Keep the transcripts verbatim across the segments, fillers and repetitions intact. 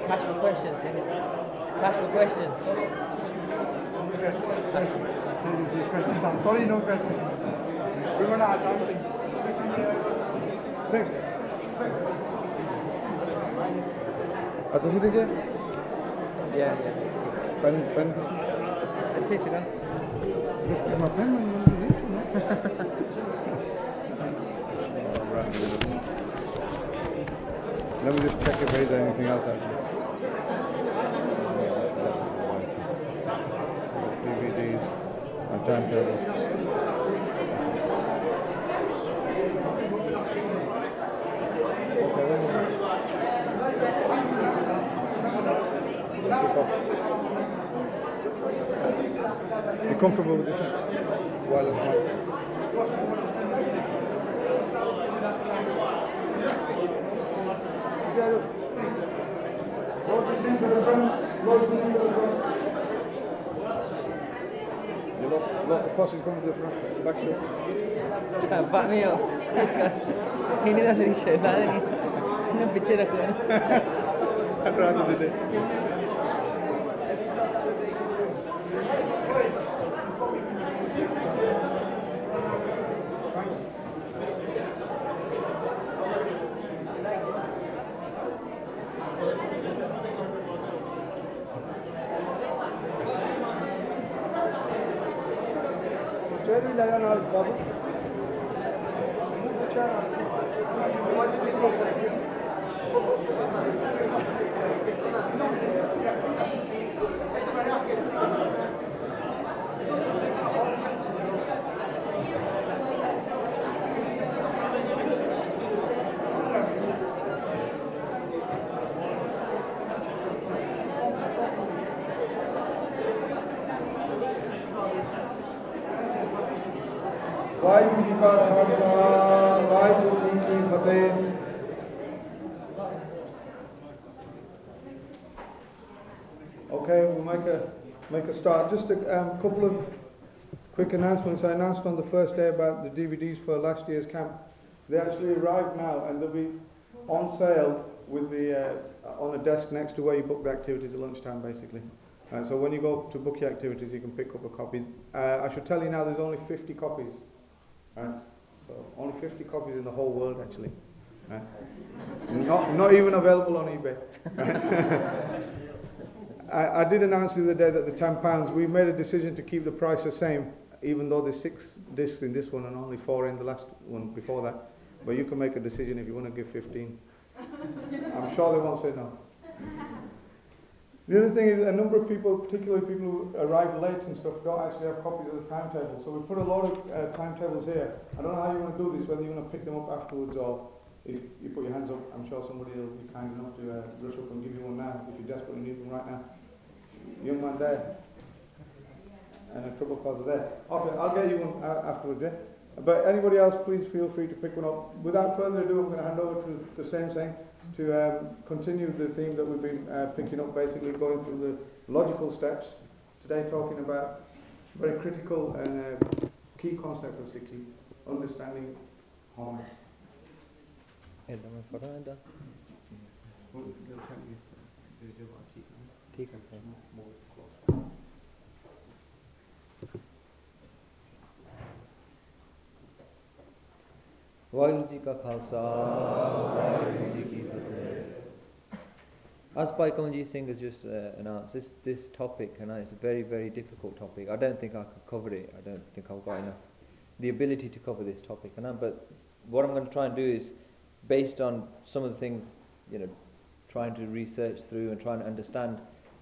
Cash for questions. Cash for questions. Okay, thanks. Here is the question time. Sorry, no question. We run out of time. Sing. Sing. Sing. Atau sudah je? Yeah, yeah. Pen, pen. Okay, sudah. Just get my pen when you need to, no? Let me just check if there's anything else happening. D V Ds and timetables. Okay, then. You comfortable with this wireless mic? Load the seats at the front. Load the seats at the front. You look, look, the posse is coming to the front. Back to it. Pak Mio, discuss. Ini dah dari syaitan lagi. Ini bicara aku. I'd rather do it. Jerry Layan al Babu. Waheguru ji का खालसा वाहिगुरु जी की फतेह। Okay, we'll make a make a start. Just a um, couple of quick announcements. I announced on the first day about the D V Ds for last year's camp. They actually arrived now, and they'll be on sale with the uh, on a desk next to where you book the activities at lunchtime, basically. Uh, so when you go to book your activities, you can pick up a copy. Uh, I should tell you now, there's only fifty copies. Right? So only fifty copies in the whole world, actually. Right? Not not even available on eBay. I, I did announce the other day that the ten pounds, we made a decision to keep the price the same, even though there's six discs in this one and only four in the last one before that. But you can make a decision if you want to give fifteen. I'm sure they won't say no. The other thing is a number of people, particularly people who arrive late and stuff, don't actually have copies of the timetable. So we put a lot of uh, timetables here. I don't know how you want to do this, whether you want to pick them up afterwards or if you put your hands up, I'm sure somebody will be kind enough to uh, rush up and give you one now if you desperately need one right now. Young man there. And a trouble causer there. Okay, I'll get you one uh, afterwards, yeah? But anybody else, please feel free to pick one up. Without further ado, I'm going to hand over to the same thing to um, continue the theme that we've been uh, picking up, basically going through the logical steps. Today talking about very critical and uh, key concept of Sikhi, understanding harm. Vaheguru Ji Ka Khalsa, Vaheguru Ji Ki Fateh. As Bhai Kamaljeet Singh has just uh, announced, this, this topic, and it's a very, very difficult topic. I don't think I could cover it. I don't think I've got enough the ability to cover this topic. And I, but what I'm going to try and do is, based on some of the things, you know, trying to research through and trying to understand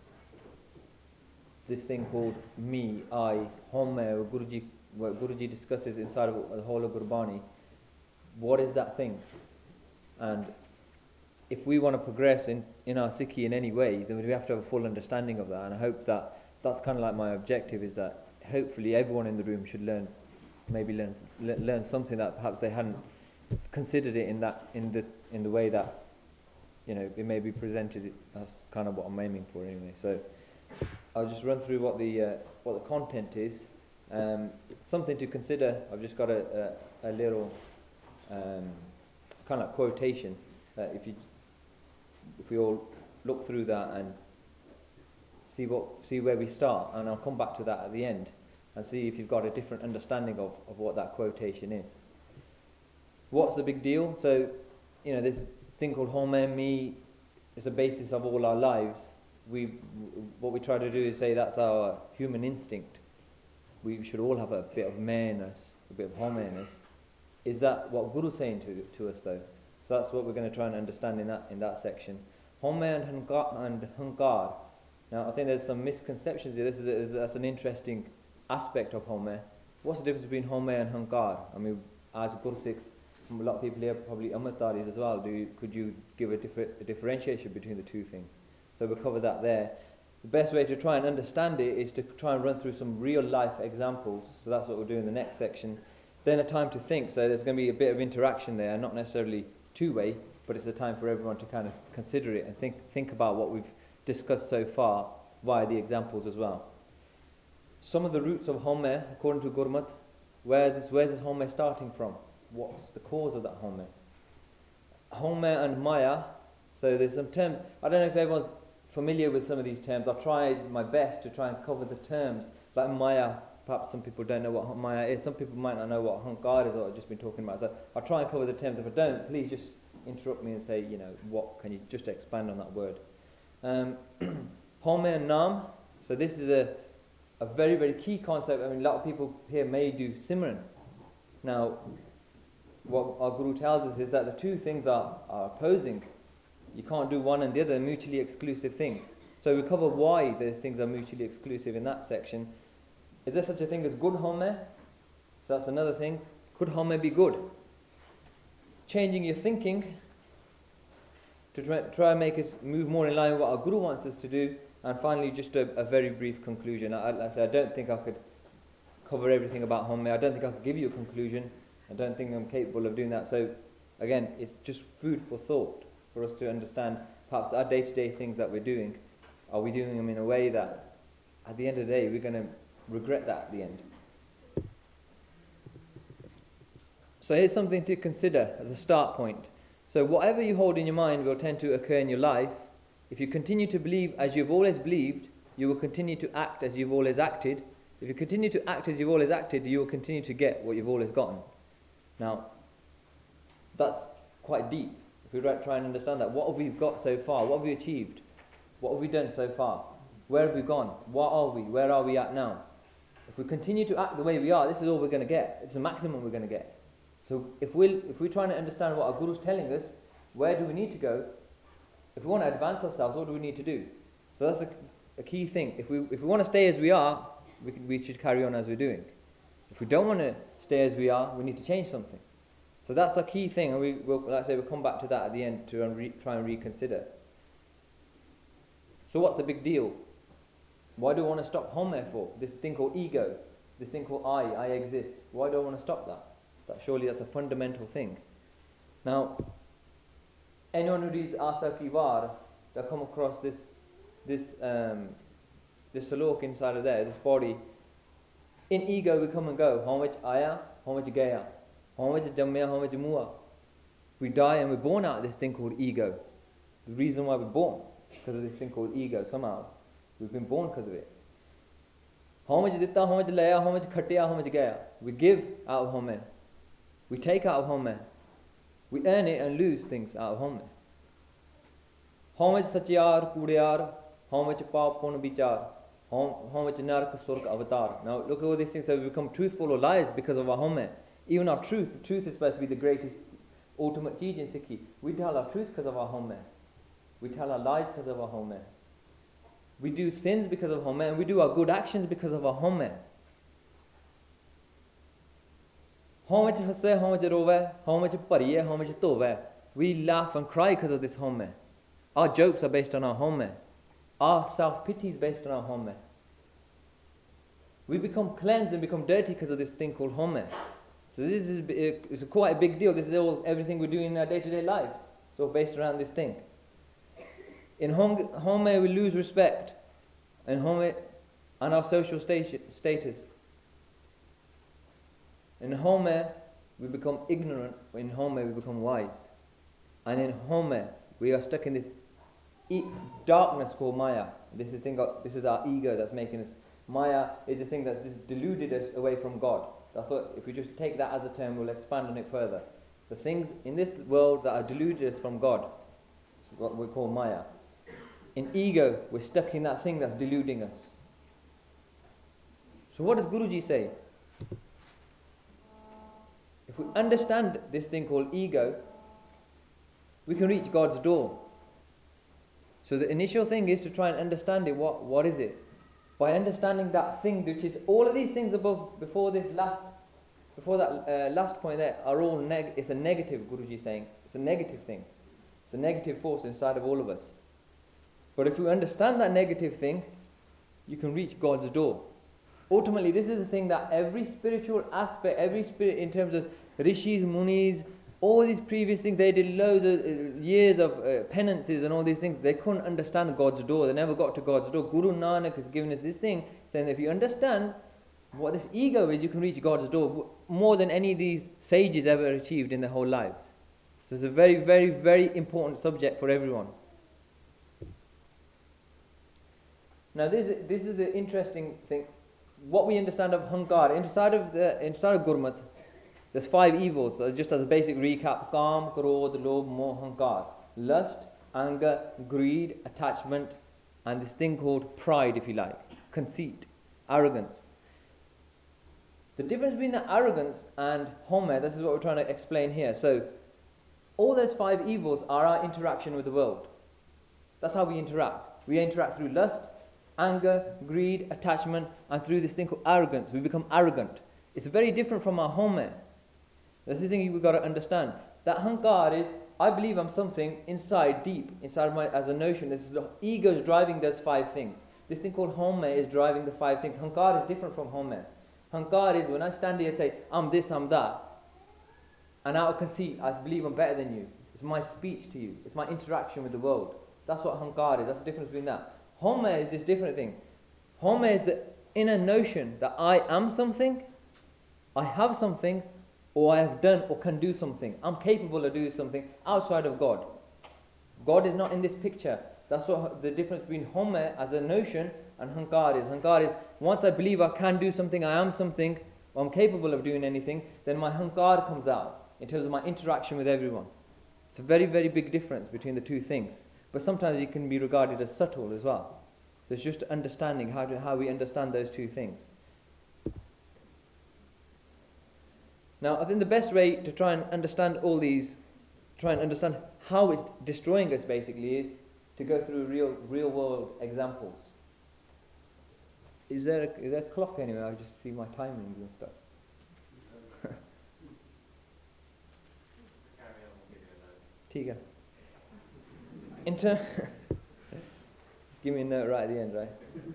this thing called me, I, home, Guruji, what Guruji discusses inside of the whole of Gurbani. What is that thing? And if we want to progress in, in our Sikhi in any way, then we have to have a full understanding of that. And I hope that that's kind of like my objective, is that hopefully everyone in the room should learn, maybe learn learn something that perhaps they hadn't considered it in that in the in the way that, you know, it may be presented. That's kind of what I'm aiming for anyway. So I'll just run through what the uh, what the content is. Um, something to consider. I've just got a a, a little. Um, kind of like quotation. Uh, if you, if we all look through that and see what see where we start, and I'll come back to that at the end and see if you've got a different understanding of, of what that quotation is. What's the big deal? So, you know, this thing called Homer me is the basis of all our lives. We, what we try to do is say that's our human instinct. We should all have a bit of mareness, a bit of Homerness. Is that what Guru's saying to, to us though? So that's what we're going to try and understand in that in that section. Homer and Hankar. And Hankar. Now I think there's some misconceptions here. This is a, that's an interesting aspect of Homer. What's the difference between Homer and Hankar? I mean, as Gursikhs, a lot of people here, probably Amritaris as well, do you, could you give a, differ, a differentiation between the two things? So we'll cover that there. The best way to try and understand it is to try and run through some real life examples. So that's what we'll do in the next section. Then a time to think. So there's going to be a bit of interaction there, not necessarily two-way, but it's a time for everyone to kind of consider it and think, think about what we've discussed so far via the examples as well. Some of the roots of Homer, according to Gurmat, where this, where's this Homer starting from? What's the cause of that Homer? Homer and Maya, so there's some terms. I don't know if everyone's familiar with some of these terms. I've tried my best to try and cover the terms. Like Maya, perhaps some people don't know what Maya is. Some people might not know what Hankar is, or I've just been talking about. So I'll try and cover the terms. If I don't, please just interrupt me and say, you know, what can you just expand on that word? Um, Homer and Nam, so this is a, a very, very key concept. I mean, a lot of people here may do Simran. Now, what our Guru tells us is that the two things are, are opposing. You can't do one and the other, they're mutually exclusive things. So we cover why those things are mutually exclusive in that section. Is there such a thing as good Homer? So that's another thing. Could Homer be good? Changing your thinking to try, try and make us move more in line with what our Guru wants us to do. And finally, just a, a very brief conclusion. I, I, I don't think I could cover everything about Homer. I don't think I could give you a conclusion. I don't think I'm capable of doing that. So, again, it's just food for thought for us to understand perhaps our day-to-day things that we're doing. Are we doing them in a way that, at the end of the day, we're going to regret that at the end? So here's something to consider as a start point. So whatever you hold in your mind will tend to occur in your life. If you continue to believe as you've always believed, you will continue to act as you've always acted. If you continue to act as you've always acted, you will continue to get what you've always gotten. Now, that's quite deep. If we try and understand that, what have we got so far? What have we achieved? What have we done so far? Where have we gone? What are we? Where are we at now? If we continue to act the way we are, this is all we're going to get. It's the maximum we're going to get. So if we're, if we're trying to understand what our Guru's telling us, where do we need to go? If we want to advance ourselves, what do we need to do? So that's a, a key thing. If we, if we want to stay as we are, we, can, we should carry on as we're doing. If we don't want to stay as we are, we need to change something. So that's the key thing, and we will, like I say, we'll come back to that at the end to re try and reconsider. So what's the big deal? Why do I want to stop Homer for? This thing called ego, this thing called I, I exist. Why do I want to stop that? That surely that's a fundamental thing. Now, anyone who reads Asa Ki War, they'll come across this, this, um, this salok inside of there, this body. In ego we come and go. How much aya, how much gaya, how much jammaya, how much mua. We die and we're born out of this thing called ego. The reason why we're born, because of this thing called ego, somehow. We've been born because of it. How much ditta, how much laya, how much khatya, how much gaya. We give out of Homer. We take out of Homer. We earn it and lose things out of Homer. How much satyar, kudayar, how much paap, pon bichar. How, how much nark, surk, avatar. Now look at all these things. So we become truthful or liars because of our Homer. Even our truth, the truth is supposed to be the greatest ultimate cheez in Sikhi. We tell our truth because of our Homer. We tell our lies because of our Homer. We do sins because of Homer, and we do our good actions because of our Homer. How much hasse, how much rove, how much pariye, how much tove. We laugh and cry because of this Homer. Our jokes are based on our Homer. Our self-pity is based on our Homer. We become cleansed and become dirty because of this thing called Homer. So this is it's quite a big deal. This is all everything we do in our day-to-day lives. It's all based around this thing. In Homer we lose respect, and Homer and our social status. In Homer we become ignorant. In Homer we become wise, and in Homer we are stuck in this e- darkness called Maya. This is thing. This is our ego that's making us. Maya is the thing that's deluded us away from God. That's what. If we just take that as a term, we'll expand on it further. The things in this world that are deluded us from God, is what we call Maya. In ego, we're stuck in that thing that's deluding us. So what does Guruji say? If we understand this thing called ego, we can reach God's door. So the initial thing is to try and understand it. What, what is it? By understanding that thing, which is all of these things above, before this last, before that uh, last point there, are all neg. It's a negative. Guruji is saying it's a negative thing. It's a negative force inside of all of us. But if you understand that negative thing, you can reach God's door. Ultimately, this is the thing that every spiritual aspect, every spirit in terms of rishis, munis, all these previous things, they did loads of uh, years of uh, penances and all these things. They couldn't understand God's door. They never got to God's door. Guru Nanak has given us this thing, saying that if you understand what this ego is, you can reach God's door more than any of these sages ever achieved in their whole lives. So it's a very, very, very important subject for everyone. Now this is, this is the interesting thing. What we understand of Hankar, inside of the inside of Gurmat, there's five evils. So just as a basic recap: Kam, Krodh, Lobh, Moh, Hankar. Lust, anger, greed, attachment, and this thing called pride, if you like, conceit, arrogance. The difference between the arrogance and Homer, this is what we're trying to explain here. So, all those five evils are our interaction with the world. That's how we interact. We interact through lust, anger, greed, attachment, and through this thing called arrogance. We become arrogant. It's very different from our Homer. That's the thing we've got to understand. That Hankar is, I believe I'm something inside, deep, inside my, as a notion. This is the ego is driving those five things. This thing called Homer is driving the five things. Hankar is different from Homer. Hankar is when I stand here and say, I'm this, I'm that. And out of conceit, I believe I'm better than you. It's my speech to you. It's my interaction with the world. That's what Hankar is. That's the difference between that. Homer is this different thing. Homer is the inner notion that I am something, I have something, or I have done or can do something. I'm capable of doing something outside of God. God is not in this picture. That's what the difference between Homer as a notion and Hankar is. Hankar is, once I believe I can do something, I am something, or I'm capable of doing anything, then my Hankar comes out in terms of my interaction with everyone. It's a very, very big difference between the two things. But sometimes it can be regarded as subtle as well. There's just understanding how to, how we understand those two things. Now, I think the best way to try and understand all these, try and understand how it's destroying us basically, is to go through real, real world examples. Is there a, is there a clock anywhere? I just see my timings and stuff. Tiga. In ter- Give me a note right at the end, right?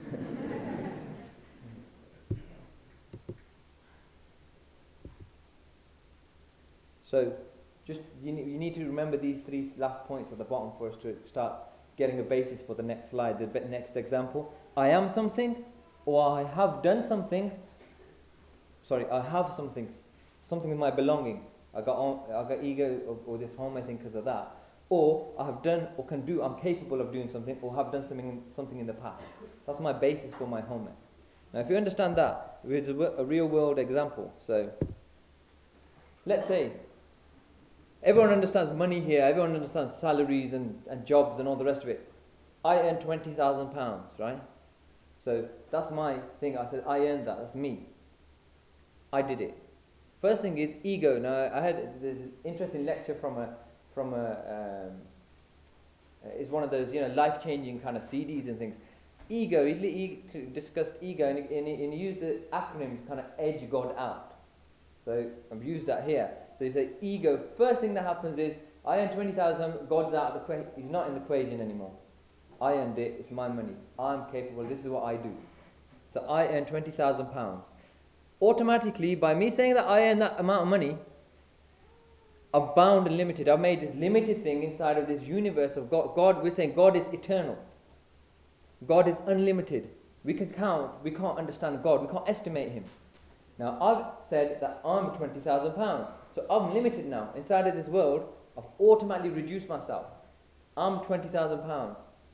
So, just you need, you need to remember these three last points at the bottom for us to start getting a basis for the next slide, the next example. I am something, or I have done something. Sorry, I have something, something with my belonging. I got on, I got ego or, or this home, I think, because of that. Or I have done or can do, I'm capable of doing something, or have done something something in the past. That's my basis for my home. Now, if you understand that, it's a, a real world example. So, let's say everyone understands money here, everyone understands salaries and, and jobs and all the rest of it. I earn twenty thousand pounds, right? So that's my thing. I said, I earned that, that's me. I did it. First thing is ego. Now, I had this interesting lecture from a, from a, um, it's one of those, you know, life-changing kind of C Ds and things. Ego, he, he discussed ego and he, and, he, and he used the acronym to kind of edge God out. So I've used that here. So you say ego, first thing that happens is, I earn twenty thousand, God's out of the equation, he's not in the equation anymore. I earned it, it's my money. I'm capable, this is what I do. So I earn twenty thousand pounds. Automatically, by me saying that I earn that amount of money, I've bound and limited. I've made this limited thing inside of this universe of God. God, we're saying God is eternal. God is unlimited. We can count, we can't understand God, we can't estimate him. Now, I've said that I'm twenty thousand pounds. So I'm limited now. Inside of this world, I've automatically reduced myself. I'm twenty thousand pounds.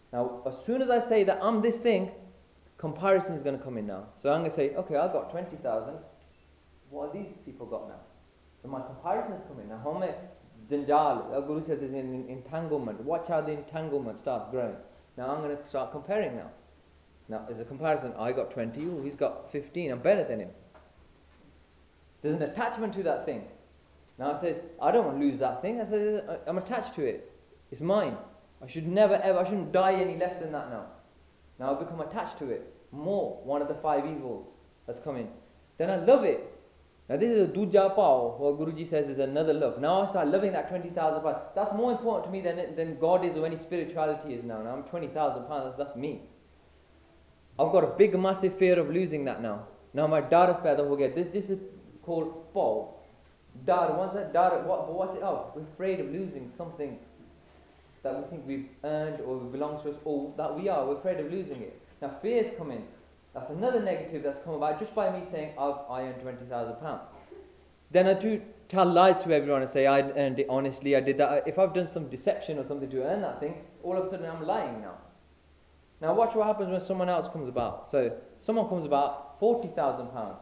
Now, as soon as I say that I'm this thing, comparison is going to come in now. So I'm going to say, okay, I've got twenty thousand. What have these people got now? So my comparison is coming. Now, home janjal, our Guru says, is in entanglement. Watch how the entanglement starts growing. Now I'm going to start comparing now. Now, as a comparison, I got twenty, ooh, he's got fifteen, I'm better than him. There's an attachment to that thing. Now it says, I don't want to lose that thing. I say, I'm attached to it. It's mine. I should never ever, I shouldn't die any less than that now. Now I've become attached to it. More, one of the five evils has come in. Then I love it. Now this is a duja pao, what Guruji says is another love. Now I start loving that twenty thousand pounds. That's more important to me than, than God is or any spirituality is now. Now I'm twenty thousand pounds, that's, that's me. I've got a big massive fear of losing that now. Now my dar is paida ho gaya. This, this is called pao. Dar, what's that? Dar, what, what's it? Oh, we're afraid of losing something that we think we've earned or belongs to us, or that we are. We're afraid of losing it. Now fears come in. That's another negative that's come about just by me saying I've, I earned twenty thousand pounds. Then I do tell lies to everyone and say I earned it honestly, I did that. If I've done some deception or something to earn that thing, all of a sudden I'm lying now. Now watch what happens when someone else comes about. So someone comes about forty thousand pounds.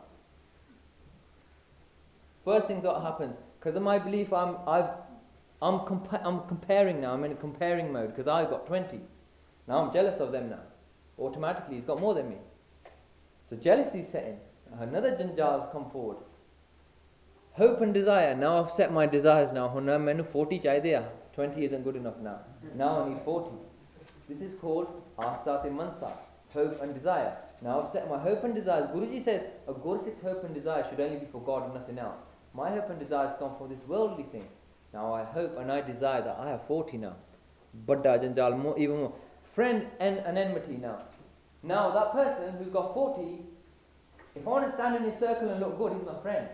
First thing that happens, because of my belief, I'm, I've, I'm, compa I'm comparing now. I'm in a comparing mode because I've got twenty. Now I'm jealous of them now. Automatically, he's got more than me. So jealousy is setting. Another janjal has come forward. Hope and desire. Now I've set my desires now. Hona mainu forty chahiye. twenty isn't good enough now. Now I need forty. This is called asat mansa. Hope and desire. Now I've set my hope and desires. Guruji says a Gursik's hope and desire should only be for God and nothing else. My hope and desires come from this worldly thing. Now I hope and I desire that I have forty now. Badda janjal, more, even more. Friend and an enmity now. Now that person who's got forty, if I want to stand in his circle and look good, he's my friend.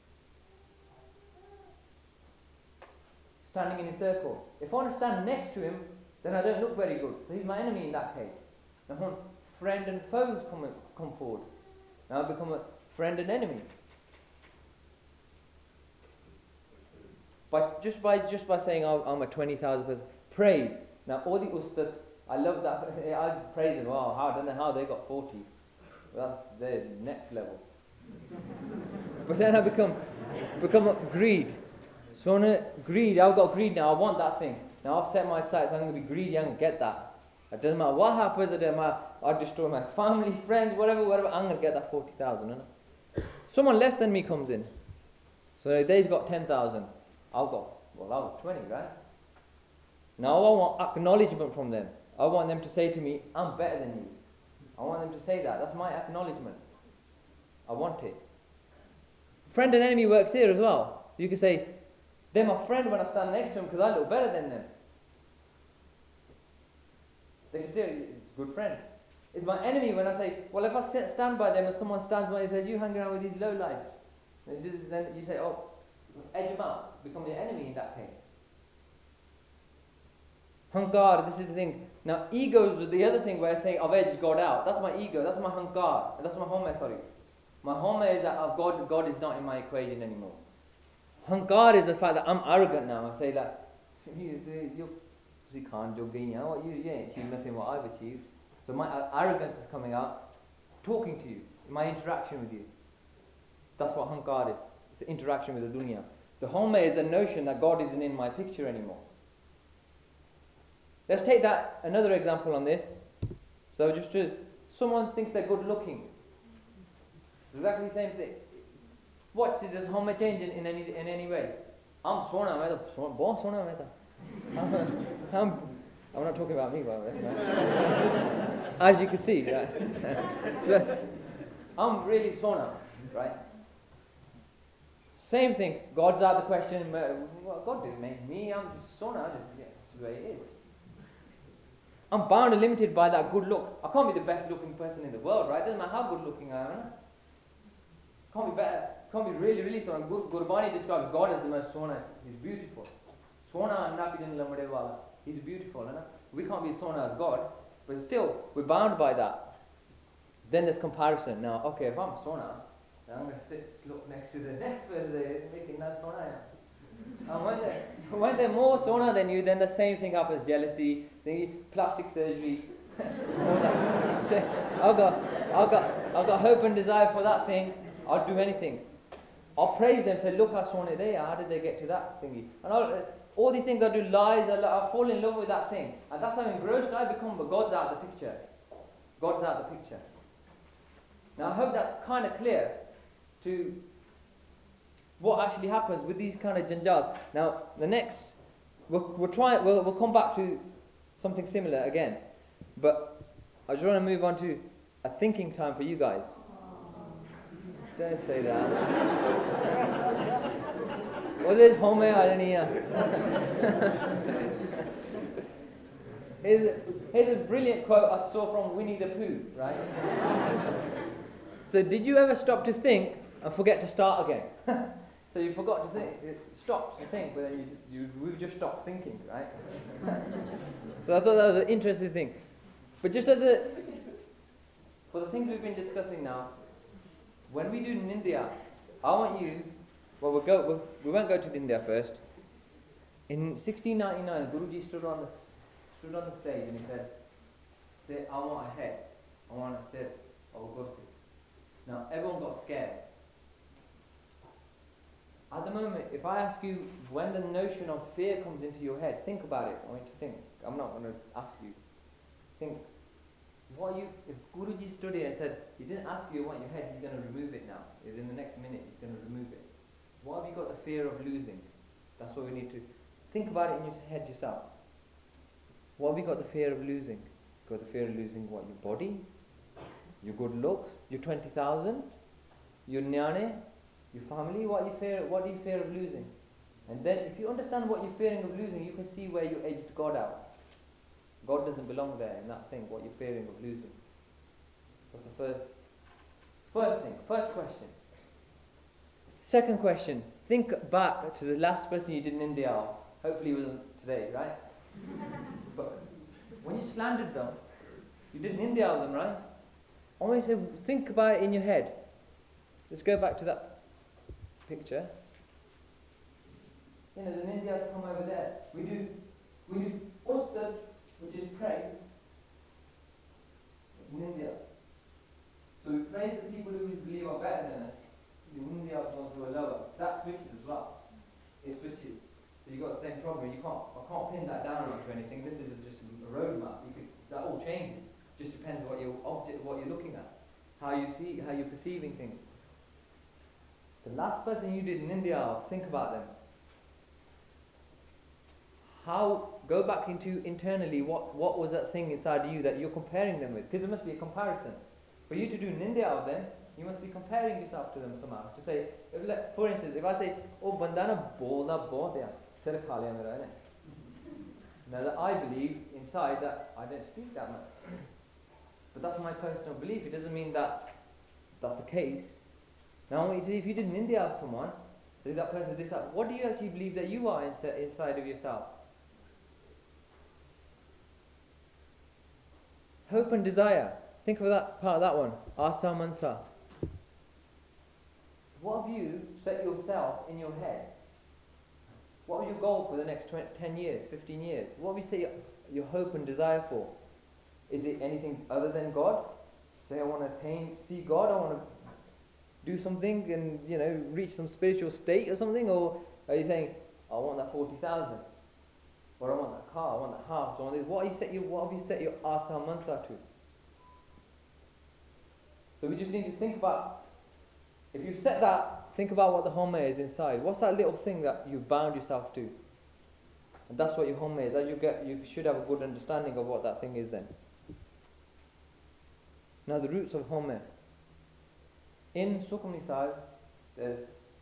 Standing in his circle. If I want to stand next to him, then I don't look very good. So he's my enemy in that case. Now when friend and foes come, come forward, now I become a friend and enemy. But just by just by saying oh, I'm a twenty thousand person, praise. Now all the ustad, I love that. I praise them. Wow, how, I don't know how they got forty. Well, that's their next level. But then I become become a greed. So on greed, I've got greed now. I want that thing. Now I've set my sights. I'm going to be greedy. I'm going to get that. It doesn't matter what happens. It doesn't matter. I destroy my family, friends, whatever, whatever. I'm going to get that forty thousand. Someone less than me comes in. So they've got ten thousand. I've got, well, I've got twenty, right? Now I want acknowledgement from them. I want them to say to me, I'm better than you. I want them to say that. That's my acknowledgement. I want it. Friend and enemy works here as well. You can say, they're my friend when I stand next to them because I look better than them. They can still, good friend. It's my enemy when I say, well, if I sit, stand by them and someone stands by and says, you hang around with these low lives. Then you say, oh, edge them out. Become your enemy in that case. Hankar, this is the thing. Now, ego is the other thing where I say, I've edged God out. That's my ego. That's my hankar. That's my home, sorry. My home is that oh, God, God is not in my equation anymore. Hankar is the fact that I'm arrogant now. I say that, you, you, you can't do you know, you, you ain't achieved nothing what I've achieved. So my uh, arrogance is coming out, talking to you, my interaction with you. That's what hankar is. It's the interaction with the dunya. The home is the notion that God isn't in my picture anymore. Let's take that, another example on this. So just to, someone thinks they're good looking. Exactly the same thing. Watch, does home change in, in any in any way? I'm sona, I'm born sona. I'm I'm not talking about me, by the way. Right? As you can see, right? I'm really sona, right? Same thing. God's out the question. Well, God didn't make me. I'm just sona. That's the way it is. I'm bound and limited by that good look. I can't be the best looking person in the world, right? Doesn't matter how good looking I am. Can't be better. Can't be really, really sona. Gur Gurbani describes God as the most sona. He's beautiful. Sona napidin lamade wala. He's beautiful, right? We can't be sona as God, but still we're bound by that. Then there's comparison. Now, okay, if I'm sona, then I'm going to sit look next to the next person making that sona. And when they, when they're more sona than you, then the same thing happens. Jealousy, thingy, plastic surgery. So, I've got, I've got, I've got hope and desire for that thing. I'll do anything. I'll praise them, say, look how sona they are. How did they get to that thingy? And I'll, all these things, I'll do lies. I'll, I'll fall in love with that thing. And that's how engrossed I become, but God's out of the picture. God's out of the picture. Now, I hope that's kind of clear to what actually happens with these kind of janjals. Now, the next, we'll, we'll try, we'll, we'll come back to something similar again. But I just want to move on to a thinking time for you guys. Don't say that. Was it home or any? Here's, here's a brilliant quote I saw from Winnie the Pooh, right? So, did you ever stop to think and forget to start again? So you forgot to think, you stopped to think, but then you, you, we've just stopped thinking, right? So I thought that was an interesting thing. But just as a, for the things we've been discussing now, when we do Nindya, I want you, well, we'll go, we'll, we won't go to Nindya first. In sixteen ninety-nine, Guruji stood on the, stood on the stage and he said, say, I want a head, I want to sit, I will go sit. Now, everyone got scared. At the moment, if I ask you when the notion of fear comes into your head, think about it. I want you to think. I'm not going to ask you. Think. What you, if Guruji stood here and said, he didn't ask you what your head, he's going to remove it now. In the next minute, he's going to remove it. What have you got the fear of losing? That's what we need to think about it in your head yourself. What have you got the fear of losing? You've got the fear of losing what? Your body? Your good looks? Your twenty thousand? Your nyane? Your family? What you fear? What do you fear of losing? And then, if you understand what you're fearing of losing, you can see where you edged God out. God doesn't belong there in that thing. What you're fearing of losing. That's the first. First thing. First question. Second question. Think back to the last person you did in India. Hopefully, it wasn't today, right? But when you slandered them, you did an India of them, right? I want you to think about it in your head. Let's go back to that picture. You know, the Nindyas come over there. We do, we do Ustar, which is pray, in India. So we praise the people who we believe are better than us. The Nindyas ones who are lower. That switches as well. It switches. So you've got the same problem. You can't, I can't pin that down onto anything. This is just a roadmap. You could, that all changes. Just depends what your object, what you're looking at, how you see, how you're perceiving things. The last person you did in India, think about them. How, go back into internally, what, what was that thing inside you that you're comparing them with? Because there must be a comparison. For you to do an India of them, you must be comparing yourself to them somehow. To say, if, like, for instance, if I say, oh, bandana bolna bahut hai, sir kha liya mera hai. Now that I believe inside that I don't speak that much. But that's my personal belief. It doesn't mean that that's the case. Now I want you to, if you did an India of someone, say that person this up, what do you actually believe that you are inside, inside of yourself? Hope and desire. Think of that part of that one. Asa mansa. What have you set yourself in your head? What are your goal for the next twenty, ten years, fifteen years? What have you set your, your hope and desire for? Is it anything other than God? Say, I want to attain, see God, I want to do something and, you know, reach some spiritual state or something? Or are you saying, I want that forty thousand? Or I want that car, I want that house, I want this. What, are you set your, what have you set your asa mansa to? So we just need to think about, if you set that, think about what the home is inside. What's that little thing that you've bound yourself to? And that's what your home is. As you get, you should have a good understanding of what that thing is then. Now the roots of home. In Sukh Nisar, there's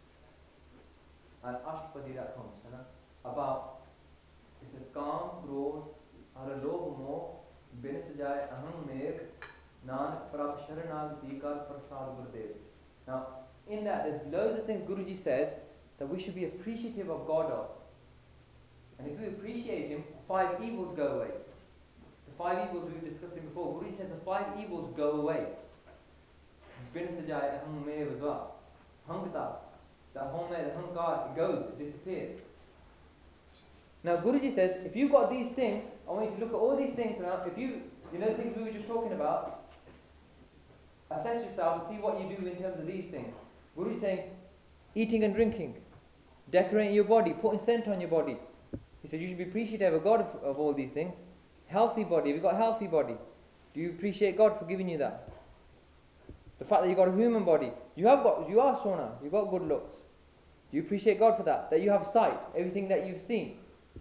an Ashtapadi that comes, you know, about, it's a Kam, Krodh, Aralobh, Moh, Bin Sajai, Aham, Megh, Nanak, Prabh, Sharanag, Dikar, Prasad, Gurudev. Now, in that, there's loads of things Guruji says that we should be appreciative of God of. And if we appreciate Him, five evils go away. The five evils we were discussing before, Guruji said the five evils go away. Bin Sajai, Aham, Megh as well. Hangta, the Home, the Hankar, it goes, it disappears. Now Guruji says, if you've got these things, I want you to look at all these things now. If you, you know the things we were just talking about, assess yourself and see what you do in terms of these things. Guruji is saying, eating and drinking, decorating your body, putting scent on your body. He said you should be appreciative of God of, of all these things. Healthy body, have you got a healthy body? Do you appreciate God for giving you that? The fact that you've got a human body, you have got, you are Sona, you've got good looks. Do you appreciate God for that? That you have sight, everything that you've seen.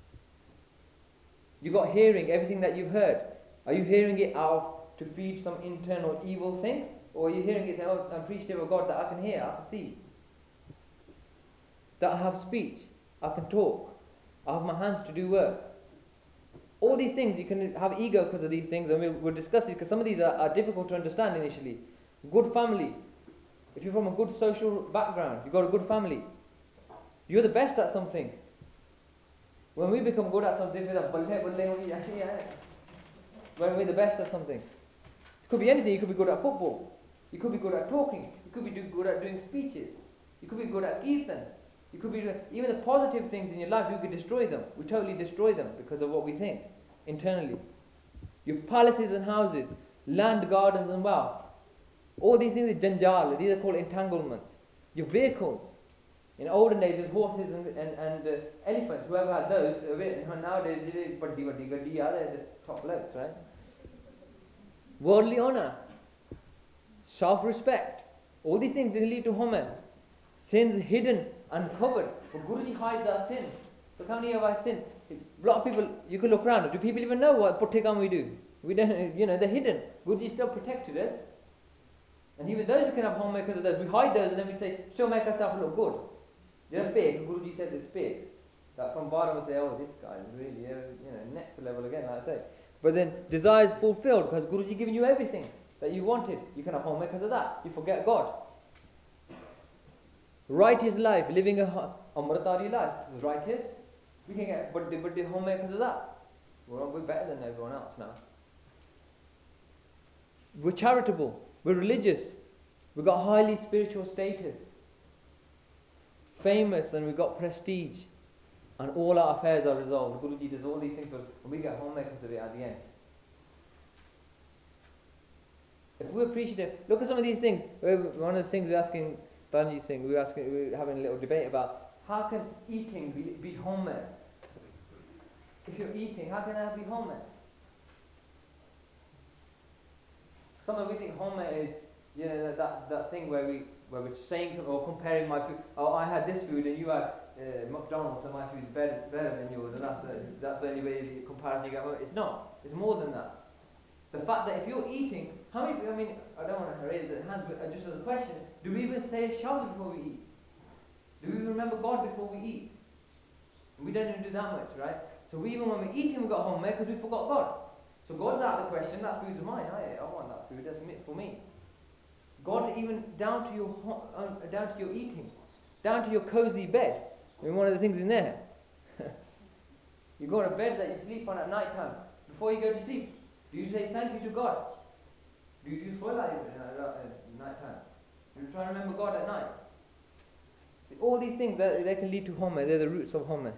You got hearing, everything that you've heard. Are you hearing it out to feed some internal evil thing? Or are you hearing it saying, oh, I'm appreciative of God that I can hear, I can see. That I have speech, I can talk, I have my hands to do work. All these things, you can have ego because of these things, and we'll, we'll discuss these because some of these are, are difficult to understand initially. Good family. If you're from a good social background, you've got a good family, you're the best at something. When we become good at something, when we're the best at something. It could be anything. You could be good at football. You could be good at talking. You could be do, good at doing speeches. You could be good at kirtan. You could be doing, even the positive things in your life, you could destroy them. We totally destroy them because of what we think internally. Your palaces and houses, land, gardens and wealth. All these things are janjal. These are called entanglements. Your vehicles. In olden days, there's horses and, and, and uh, elephants. Whoever had those, uh, nowadays, they're the top blokes, right? Worldly honor, self-respect. All these things they lead to homer. Sins hidden, uncovered. But Guruji hides our sins. Look how many of our sins. A lot of people, you can look around. Do people even know what putikam we do? We don't, you know, they're hidden. Guruji still protected us. And even those we can have homer because of those. We hide those and then we say, she'll make ourselves look good. They're big, Guruji said it's big. That from bottom we say, oh, this guy is really, uh, you know, next level again, like I say. But then desires fulfilled because Guruji given you everything that you wanted. You can have home because of that. You forget God. Righteous life, living a amritari life. Righteous. We can get, but but the home because of that. We're, we're better than everyone else now. We're charitable. We're religious. We've got highly spiritual status. Famous, and we've got prestige, and all our affairs are resolved. Guruji does all these things for us, and we get homemakers of it at the end. If we're appreciative, look at some of these things. One of the things we're asking, Banji Singh, we were asking, we were having a little debate about how can eating be, be homer? If you're eating, how can that be homer? Some of we think homer is, you know, that, that that thing where we. where we're saying something or comparing my food. Oh, I had this food and you had uh, McDonald's, so my food is better, better than yours, and that's the, that's the only way the comparison you get. It's not. It's more than that. The fact that if you're eating, how many, I mean, I don't want to raise the hands, but just as a question, do we even say a shout before we eat? Do we remember God before we eat? We don't even do that much, right? So we, even when we're eating, we got home because we forgot God. So God's out of the question, that food's mine, I, I want that food, that's for me. God, even down to your uh, down to your eating, down to your cozy bed. I mean, one of the things in there, you got a bed that you sleep on at night time. Before you go to sleep, do you say thank you to God? Do you do solar at night time? Do you try to remember God at night? See, all these things that they can lead to homer. They're the roots of homer.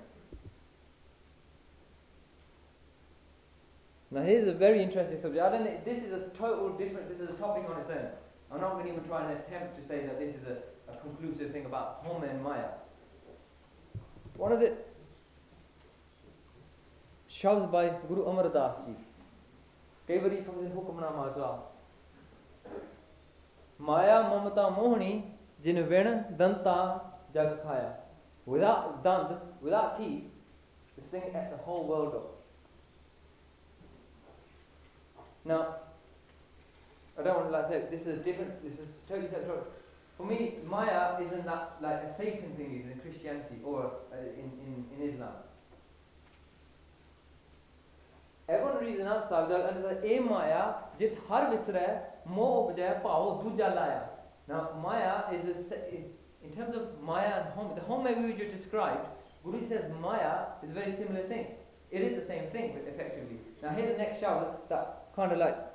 Now, here's a very interesting subject. I don't think this is a total different. This is a topic on its own. I'm not going to even try and attempt to say that this is a, a conclusive thing about Homer and Maya. One of the shabds by Guru Amar Das ji, Kevari comes in Hukamnama as well. Maya Mamata Mohani Jinvena Danta Jagakhaya. Without dant, without teeth, this thing ate the whole world up. Now, I don't want to like say this is a different, this is totally separate. For me, Maya isn't that like a Satan thing is in Christianity or uh, in, in, in Islam. Everyone reads an answer, they'll understand, A Maya, jit har visra, mo ubjaya pao duja laya. Now, Maya is, a, in terms of Maya and Home, the Home we just described, Guru says Maya is a very similar thing. It is the same thing, effectively. Now, here's the next shower that kind of like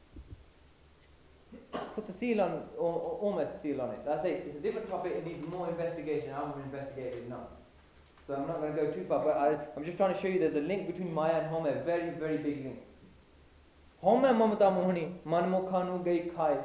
puts a seal on, or almost a seal on it. I say it's a different topic, it needs more investigation. I haven't investigated it enough. So I'm not going to go too far, but I, I'm just trying to show you there's a link between Maya and Home, a very, very big link. Home mamata mohni, manmo khanu gai khai.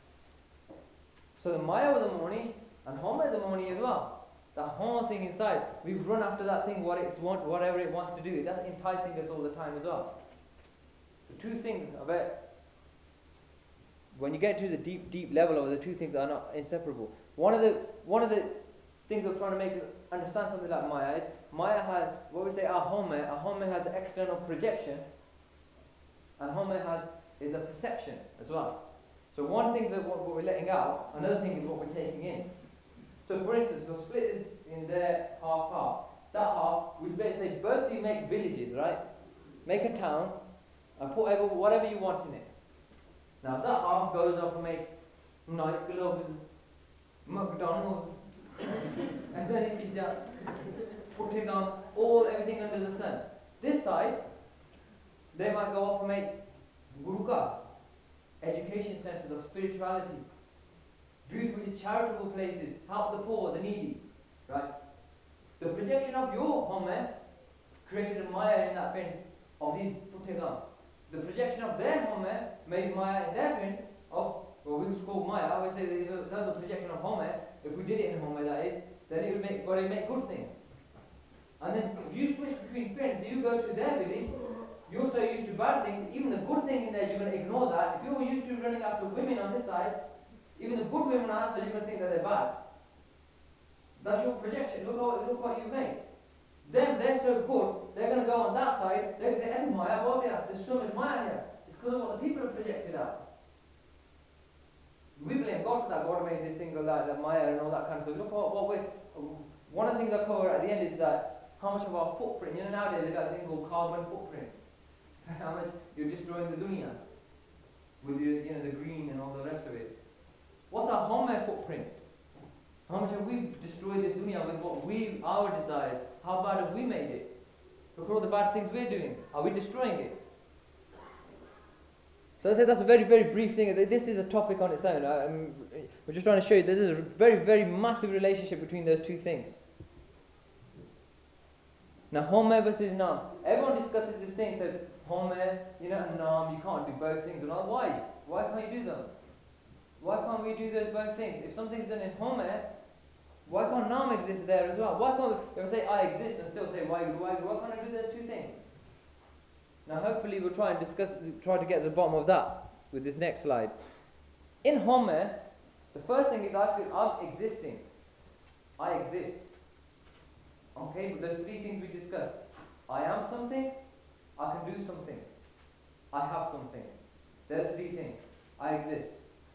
So the Maya was the mohni, and Home is the mohni as well. The whole thing inside, we run after that thing, what it's want, whatever it wants to do. That's enticing us all the time as well. The two things of it, when you get to the deep, deep level of it, the two things are not inseparable. One of the, one of the things of trying to make us understand something like Maya is, Maya has, what we say, ahome, ahome has an external projection, and home has, is a perception as well. So one thing is what, what we're letting out, another thing is what we're taking in. So for instance, we'll split this in there, half, half. That half, we basically say, both you make villages, right? Make a town, and put whatever, whatever you want in it. Now that half goes off and makes nightclubs, McDonald's, and then it is putting on all everything under the sun. This side, they might go off and make guruka, education centers of spirituality, beautiful charitable places, help the poor, the needy, right? The projection of your home created a Maya in that bin of these putegam. The projection of their home made Maya in their bin of, well, we was called Maya. I would say that that was a projection of home. If we did it in home, that is, then it would make, well, it would make good things. And then if you switch between pins, you go to their village, you're so used to bad things, even the good thing in there, you're going to ignore that. If you were used to running after women on this side, even the good women on that side, you're going to think that they're bad. That's your projection. Look what, look what you make. Them, they're so good, they're going to go on that side, they're going to say, "Hey, Maya, what there? There's so much Maya here." It's because of what the people have projected out. We blame God for that. God made this thing like that Maya and all that kind of stuff. Look what, what we one of the things I cover at the end is that how much of our footprint, you know, nowadays they've got a thing called carbon footprint. How much you're destroying the dunya with your, you know, the green and all the rest of it. What's our home footprint? How much have we destroyed this dunya with what we, our desires? How bad have we made it? Look at all the bad things we're doing. Are we destroying it? So I said that's a very, very brief thing. This is a topic on its own. I, I'm, we're just trying to show you that there's a very, very massive relationship between those two things. Now, home versus nam. Everyone discusses this thing, says, home, you know, and nam, you can't do both things. And all. Why? Why can't you do them? Why can't we do those both things? If something's done in home, why can't nam exist there as well? Why can't we, if I say I exist and still say why, why, why can't I do those two things? Now, hopefully, we'll try and discuss, try to get to the bottom of that with this next slide. In home, the first thing is I feel I'm existing. I exist. Okay, but there's three things we discussed. I am something, I can do something, I have something. There are three things. I exist.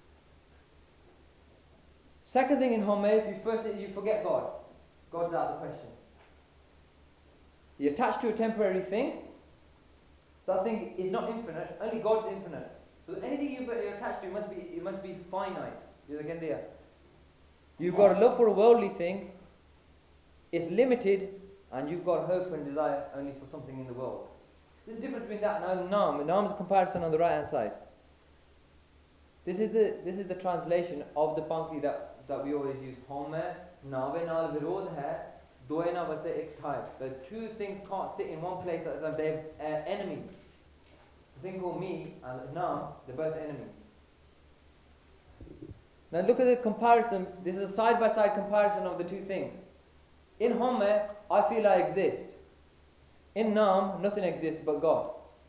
Second thing in home is you first you forget God. God's out of the question. You're attached to a temporary thing. That thing is not infinite. Only God's infinite. So anything you're attached to must be it must be finite. You've got a love for a worldly thing. It's limited, and you've got hope and desire only for something in the world. There's a difference between that and nam. Nam is a comparison on the right hand side. This is the this is the translation of the Pankti that, that we always use. Home, nave nal virod hai, doe na vase ek thai. The two things can't sit in one place. They're uh, enemies. The thing called me and nam, they're both enemies. Now look at the comparison. This is a side by side comparison of the two things. In home, I feel I exist. In nam, nothing exists but God.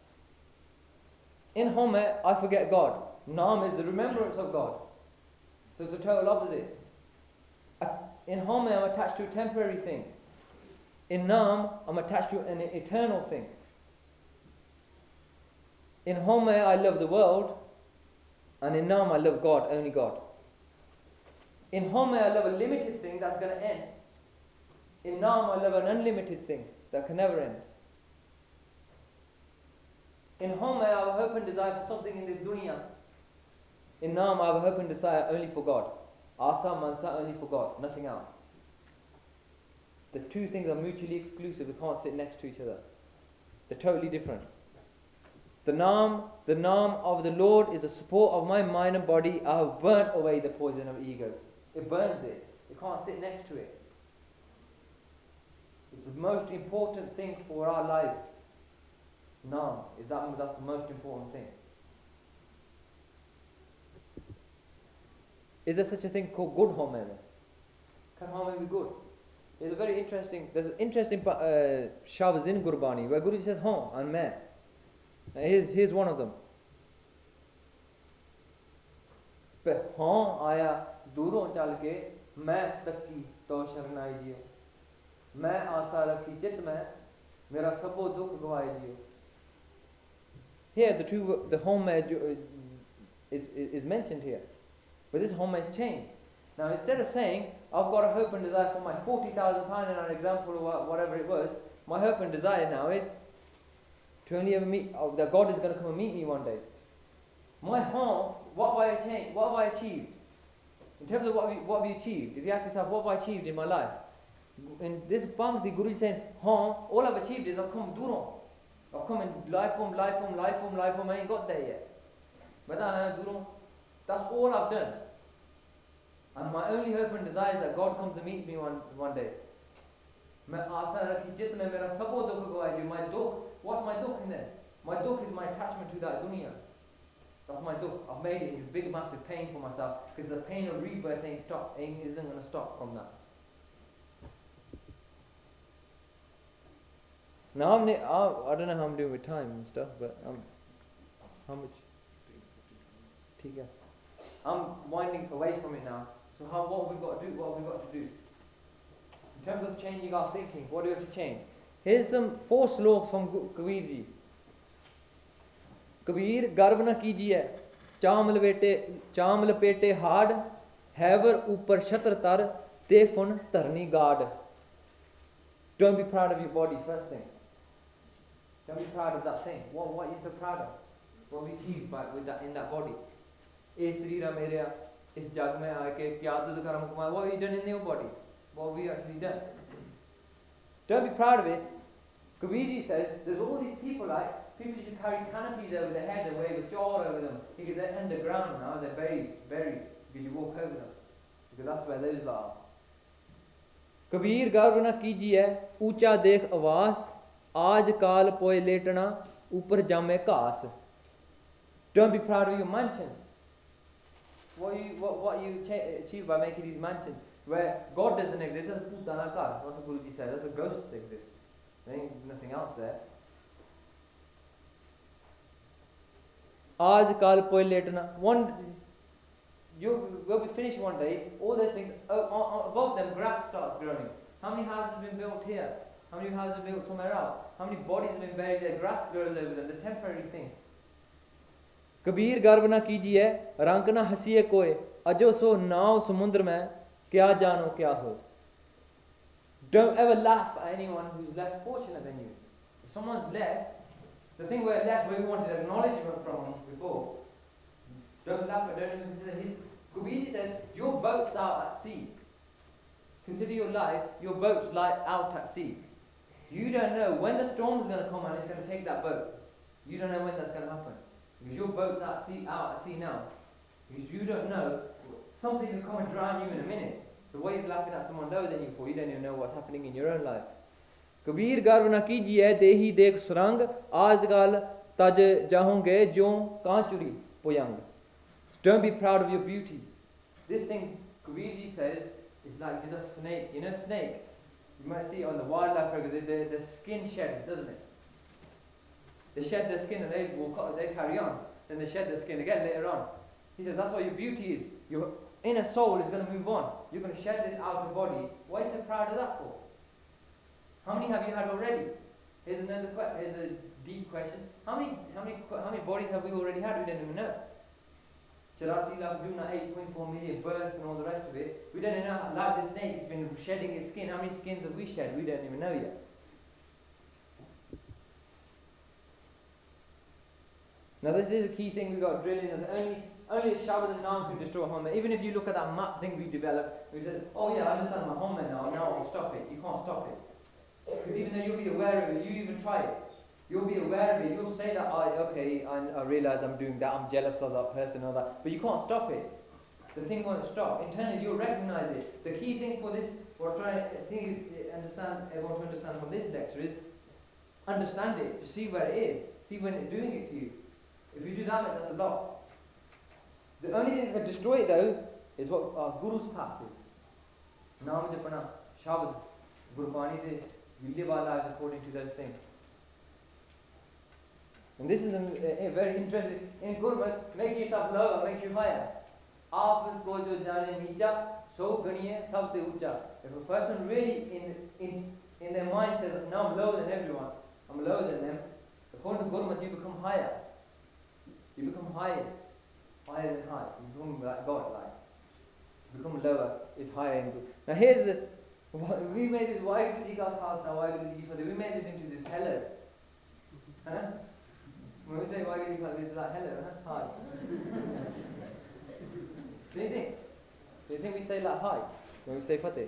In home, I forget God. Nam is the remembrance of God. So it's the total opposite. In home, I'm attached to a temporary thing. In nam, I'm attached to an eternal thing. In home, I love the world. And in nam, I love God, only God. In home, I love a limited thing that's going to end. In nam, I love an unlimited thing that can never end. In home, I have a hope and desire for something in this dunya. In nam, I have a hope and desire only for God. Asa, mansa, only for God, nothing else. The two things are mutually exclusive. They can't sit next to each other. They're totally different. The nam, the nam of the Lord is the support of my mind and body. I have burnt away the poison of ego. It burns it. You can't sit next to it. It's the most important thing for our lives. Now, is that that's the most important thing. Is there such a thing called good home? Can home be good? There's a very interesting, there's an interesting uh, shavs in Gurbani where Guruji says home and me. Here's, here's one of them. But home aya दूरों चल के मैं तकी तो शरणाई दियो मैं आशा रखी चित में मेरा सबो दुख गवाए दियो. Here the two the home is, is, is mentioned here, but this home has changed. Now instead of saying I've got a hope and desire for my forty thousand pound in an example or whatever it was, my hope and desire now is to only ever meet oh, that God is going to come and meet me one day. My home, what have I achieved? What have I achieved? In terms of what have, you, what have you achieved? If you ask yourself, what have I achieved in my life? In this Bhakti, Guru is saying, home, all I've achieved is I've come duron. I've come in life form, life form, life form, life form, I ain't got there yet. But that's all I've done. And my only hope and desire is that God comes and meets me one, one day. My dukh, what's my dukh in there? My dukh is my attachment to that dunya. That's my dukh. I've made it into big massive pain for myself because the pain of rebirth ain't stop, ain't, isn't going to stop from that. Now I'm, I don't know how I'm doing with time and stuff, but um, how much? Okay. I'm winding away from it now. So how, what have we got to do? What have we got to do? In terms of changing our thinking, what do we have to change? Here's some four sloks from Kabir ji. Kabir, garv na kijiye, chaam lapete, chaam lapete hard, haver upar shatr tar, te fun tarni guard. Don't be proud of your body, first thing. Don't be proud of that thing. What, what are you so proud of? What have you achieved by, with that, in that body? Is Srira Meria, is Jagme Aake, Kyadu Karam Kumar, what have you done in your body? What have you actually done? Don't be proud of it. Kabirji says, there's all these people like, people should carry canopies over their head and wave a shawl over them, because they're underground now, they're buried, buried, because you walk over them. Because that's where those are. Kabir garv na kijiye, ucha dekh awas, aaj kaal poe letna, upar jame kaas. Don't be proud of your mansions. What you, what, what you achieve by making these mansions, where God doesn't exist, that's Putana Kar. That's what Guruji said, that's where ghosts exist. There ain't nothing else there. Aaj kaal poe letna. One, you will be finished one day, all those things, uh, above them grass starts growing. How many houses have been built here? How many houses have been built somewhere else? How many bodies have been buried there? Grass grows over them, the temporary thing. Kabir garv na kijiye, rank na hasiye koe, ajo so nao samundra mein, kya jano kya ho. Don't ever laugh at anyone who's less fortunate than you. If someone's less, the thing where less, where we wanted acknowledgement from before, don't laugh at, don't even consider his. Kabir says, your boat's out at sea. Consider your life, your boat's like out at sea. You don't know when the storm's going to come and it's going to take that boat. You don't know when that's going to happen. Because your boat's out at sea, out at sea now. Because you don't know, something can come and drown you in a minute. The way you're laughing at someone lower than you for, you don't even know what's happening in your own life. Kabir garv na kijiye, dehi dekh surang, aajgal taj jahonge jo kanchuri poyang. Don't be proud of your beauty. This thing, Kabirji says, is like just a snake. You know snake? You might see it on the wildlife program, the, the, the skin sheds, doesn't it? They shed their skin and they, will, they carry on. Then they shed their skin again later on. He says that's what your beauty is. Your inner soul is going to move on. You're going to shed this outer body. Why are you so proud of that for? How many have you had already? Here's another question. Here's a deep question. How many, how many, how many bodies have we already had? We don't even know. Charasi Lakhduna, eight point four million births and all the rest of it. We don't even know, like the snake, it's been shedding its skin. How many skins have we shed? We don't even know yet. Now this is a key thing we've got to drill in. Only, only a Shabad and Naam can destroy Home. Even if you look at that map thing we developed, we said, oh yeah, I understand my Home now, now I'll stop it. You can't stop it. Because even though you'll be aware of it, you even try it. You'll be aware of it, you'll say that, I, okay, I, I realise I'm doing that, I'm jealous of that person or that, but you can't stop it. The thing won't stop. Internally, you'll recognise it. The key thing for this what I'm trying to think is, uh, understand, I want to understand from this lecture is, understand it, to see where it is, see when it's doing it to you. If you do that, that's a lot. The only thing that can destroy it though, is what our Guru's path is. Naam Japana, Shabad, Gurbani, we live our lives according to those things. And this is a, a very interesting, in Gurmat, make yourself lower, make you higher. Aap usko jo jane nicha, so ganiye sabse ucha. If a person really in, in, in their mind says, now I'm lower than everyone, I'm lower than them, according to Gurmat, you become higher. You become highest, higher than high. You become like God, like. You become lower, is higher in good. Now here's the, we made this, why Guru Ji ka Khalsa, why Guru Ji ki Fateh, we made this into this hello. Huh? When we say why Guru Ji ka Khalsa, it's like hello, huh? Hi. Do you think? Do you think we say like hi when we say Fateh?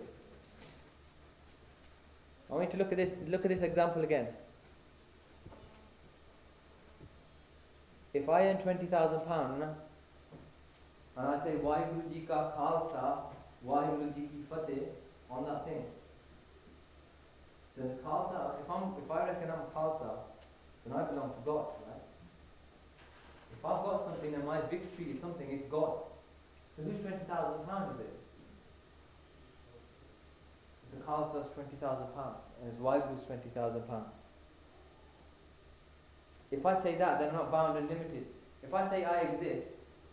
I want you to look at this, look at this example again. If I earn twenty thousand pounds, and I say, why Guru Ji ka Khalsa, why Guru Ji ki Fateh, on that thing, then Khalsa, if, I'm, if I reckon I'm Khalsa, then I belong to God, right? If I've got something and my victory is something, it's God. So who's twenty thousand pounds is it? The Khalsa's twenty thousand pounds, and his wife was twenty thousand pounds. If I say that, then I'm not bound and limited. If I say I exist,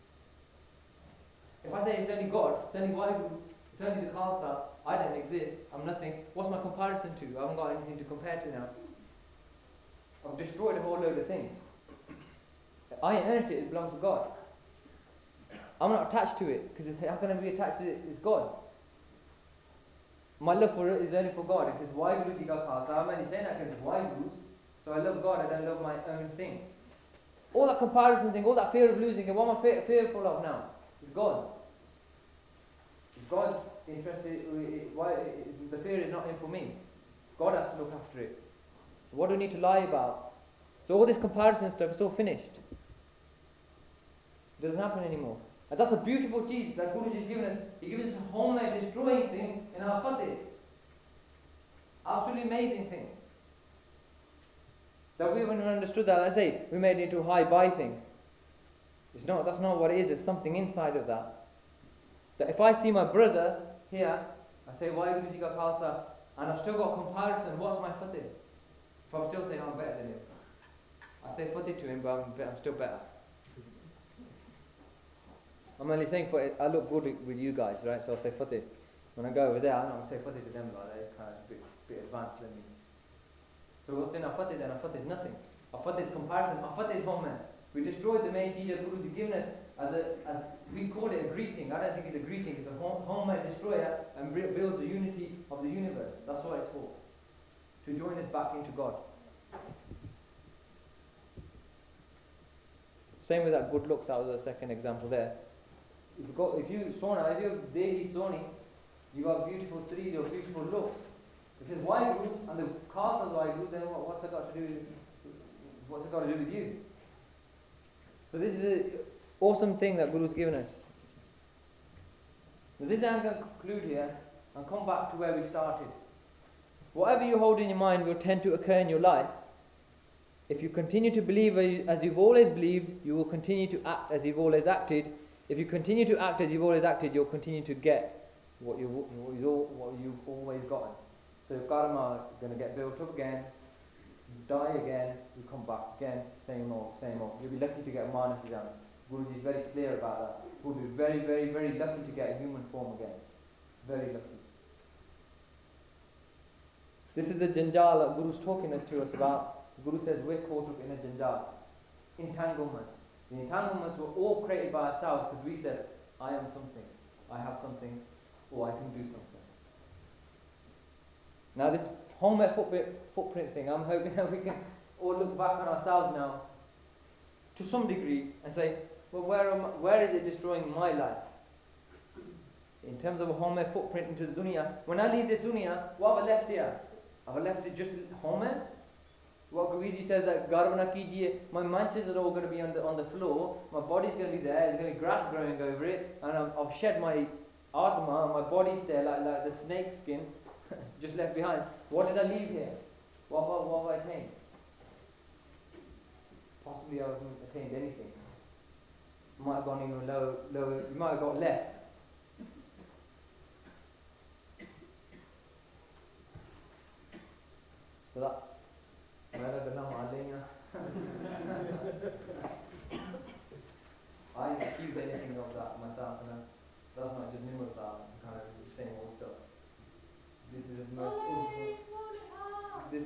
if I say it's only God, it's only Waheguru, it's only the Khalsa, I don't exist, I'm nothing, what's my comparison to? I haven't got anything to compare to now. I've destroyed a whole load of things. I earned it, it belongs to God. I'm not attached to it, because how can I be attached to it? It's God. My love for it is only for God. If it's Waheguru Ji ka Khalsa, I'm only saying that because it's Waheguru. So I love God, I don't love my own thing. All that comparison thing, all that fear of losing it, what am I fe fearful of now? It's God. If God's interested, why, the fear is not in for me. God has to look after it. So what do we need to lie about? So all this comparison stuff is all finished. It doesn't happen anymore. And that's a beautiful teaching that Guruji has given us. He gives us a homemade destroying thing in our Fateh. Absolutely amazing thing. That we haven't understood that, let's say, we made it into a high-buy thing. It's not, that's not what it is, there's something inside of that. That if I see my brother here, I say, why Guru Ji ka Khalsa, and I've still got comparison, what's my Fateh? If I'm still saying I'm better than him. I say Fateh to him, but I'm, I'm still better. I'm only saying, for I look good with you guys, right? So I'll say Fateh. When I go over there, I'm not going to say Fateh to them like that, it's kind of a bit, bit advanced than me. So we'll say our Fateh, then our Fateh is nothing. Our Fateh is comparison, our Fateh is home. We destroyed the main teaching that Guruji given us as a, as we call it a greeting. I don't think it's a greeting, it's a home, home destroyer and builds the unity of the universe. That's what it's for. To join us back into God. Same with that good looks, that was the second example there. If you go, if you Sona, if you're daily Soni, you have beautiful Sri, or beautiful looks. If it's Waheguru and the Khalsa's Waheguru, then what, what's it got to do with, what's it got to do with you? So this is an awesome thing that Guru's given us. Now this I'm going to conclude here and come back to where we started. Whatever you hold in your mind will tend to occur in your life. If you continue to believe as you've always believed, you will continue to act as you've always acted. If you continue to act as you've always acted, you'll continue to get what, you, what, you, what you've always gotten. So your karma is going to get built up again, you die again, you come back again, same old, same old. You'll be lucky to get Manas down. Guruji is very clear about that. You'll be very, very, very lucky to get a human form again. Very lucky. This is the janjal that Guru's talking to us about. Guru says we're caught up in a janjal. Entanglements. The entanglements were all created by ourselves because we said, I am something, I have something, or I can do something. Now this homemade footprint, footprint thing, I'm hoping that we can all look back on ourselves now to some degree and say, well, where, am I, where is it destroying my life? In terms of a homemade footprint into the dunya, when I leave this dunya, what have I left here? Have I left it just homemade? What Guruji says that Garvana kijiye, my manchas are all going to be on the, on the floor, my body's going to be there, there's going to be grass growing over it, and I'm, I've shed my Atma, my body's there like, like the snake skin, just left behind. What did I leave here? What, what, what have I attained? Possibly I haven't attained anything. Might have gone even lower, lower, you might have got less. So that's I didn't accuse anything of that myself, and that's not just numerous that kind of same old stuff. This is the most this is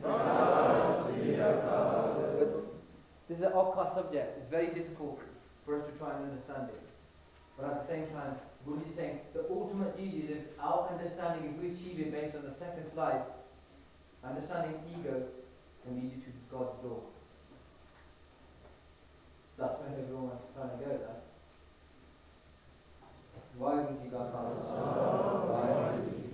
but this is an off subject. It's very difficult for us to try and understand it. But at the same time, Guru is saying the ultimate duty is our understanding, if we achieve it based on the second slide, understanding ego can lead you to God's door. That's where everyone's trying to go there. Why would you go Why would you?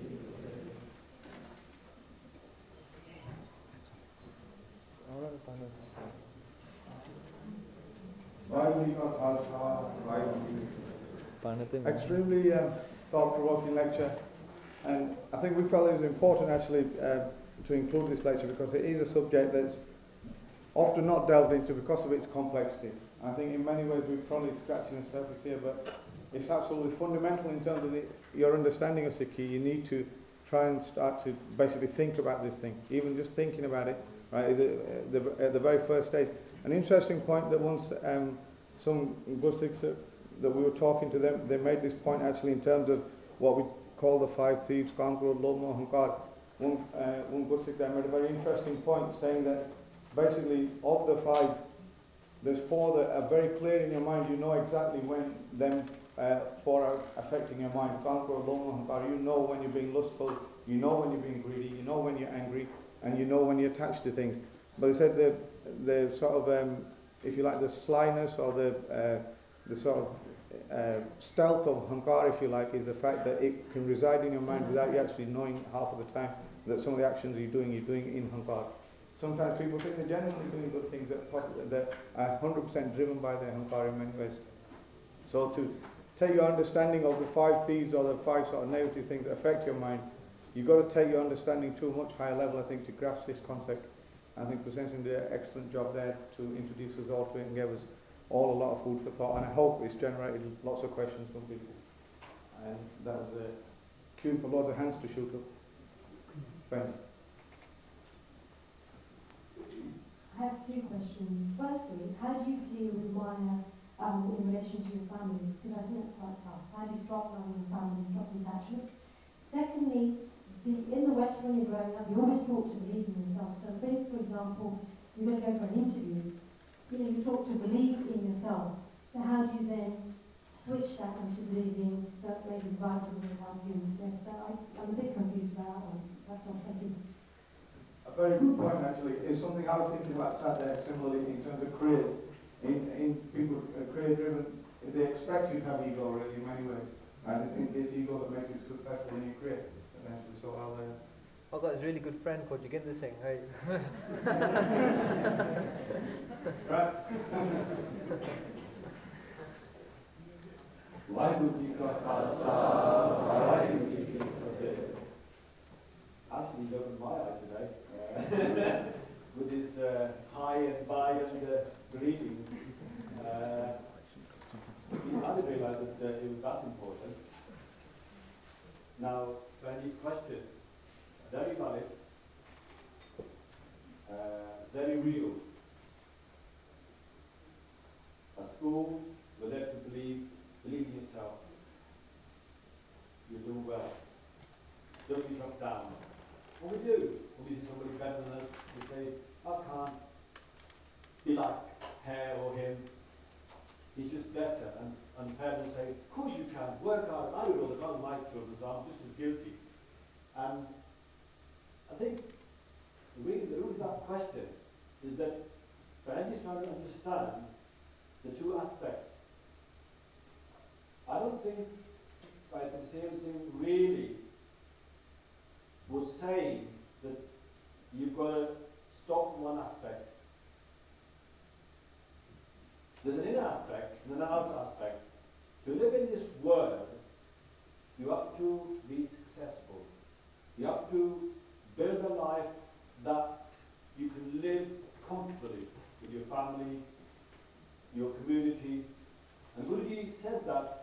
Extremely um, thought-provoking lecture, and I think we felt it was important actually uh, to include this lecture because it is a subject that's often not delved into because of its complexity. I think in many ways we're probably scratching the surface here, but it's absolutely fundamental in terms of the, your understanding of Sikhi. You need to try and start to basically think about this thing, even just thinking about it, right, the, the, at the very first stage. An interesting point that once um, some Gursikhs that, that we were talking to them, they made this point actually in terms of what we call the five thieves, Kaan, Krodh, Lobh, Moh, Hankar. One, uh, one Gursikh there made a very interesting point saying that basically of the five, there's four that are very clear in your mind. You know exactly when them uh, four are affecting your mind. Kaan, Krodh, Lobh, Moh, Hankar. You know when you're being lustful, you know when you're being greedy, you know when you're angry, and you know when you're attached to things. But he said the the sort of um, if you like the slyness or the uh, the sort of uh, stealth of Hankar, if you like, is the fact that it can reside in your mind without you actually knowing half of the time that some of the actions you're doing, you're doing in Hankar. Sometimes people think they're genuinely doing good things that, that are one hundred percent driven by their Hankar in many ways. So to take your understanding of the five thieves or the five sort of negative things that affect your mind, you've got to take your understanding to a much higher level, I think, to grasp this concept. I think Prasensin did an excellent job there to introduce us all to it and gave us all a lot of food for thought, and I hope it's generated lots of questions from people. And that was a cue for loads of hands to shoot up. Thank you. I have two questions. Firstly, how do you deal with Maya um, in relation to your family? Because I think that's quite tough. How do you stop loving your family, stop attachment? Secondly, the, in the West when you're growing up, you're always taught to believe in yourself. So if, for example, you're going to go for an interview, you know, you're taught to believe in yourself. So how do you then switch that into believing that maybe the Bible will help you instead? So I, I'm a bit confused about that one. That's all. Thank you. A very good point, actually. It's something I was thinking about sat there similarly in terms of careers. In, in people, uh, career-driven, they expect you to have ego really in many ways. And I think this ego that makes you successful in your career, essentially. So I'll... Uh, I've got this really good friend called Joginder Singh. Hey. Right. Vaheguru ka Khalsa, Vaheguru Ji ki Fateh. Actually, he opened my eyes today uh, with his uh, high and by and uh, greetings. Uh, I didn't realize that uh, it was that important. Now, Randy's question, very valid, uh, very real. A school will let you believe, believe in yourself. You do well. Don't be dropped down. What we do, when we see somebody better than us, we say, I can't be like her or him. He's just better. And, and parents say, of course you can, work hard. I do it all the time with my children, so I'm just as guilty. And I think the reason the root of that question is that Randy's trying to understand the two aspects. I don't think right, the same thing really was saying that you've got to stop one aspect. There's an inner aspect and an outer aspect. To live in this world, you have family, your community. And Guruji says that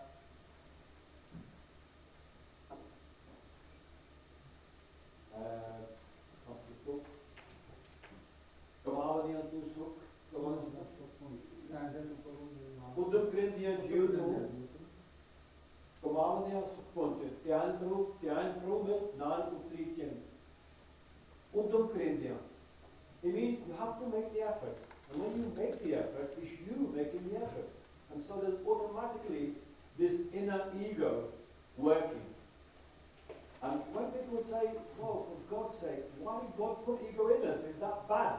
uh, of the book, Kamavadiyan tu sukh, Uddhav Krindiyan jiv tu, Kamavadiyan sukh ponche, Tyan Kru, Tyan Kru mein Nan Utri Chin. Uddhav Krindiyan. It means you have to make the effort. And when you make the effort, it's you making the effort. And so there's automatically this inner ego working. And when people say, oh, for God's sake, why did God put ego in us? Is that bad?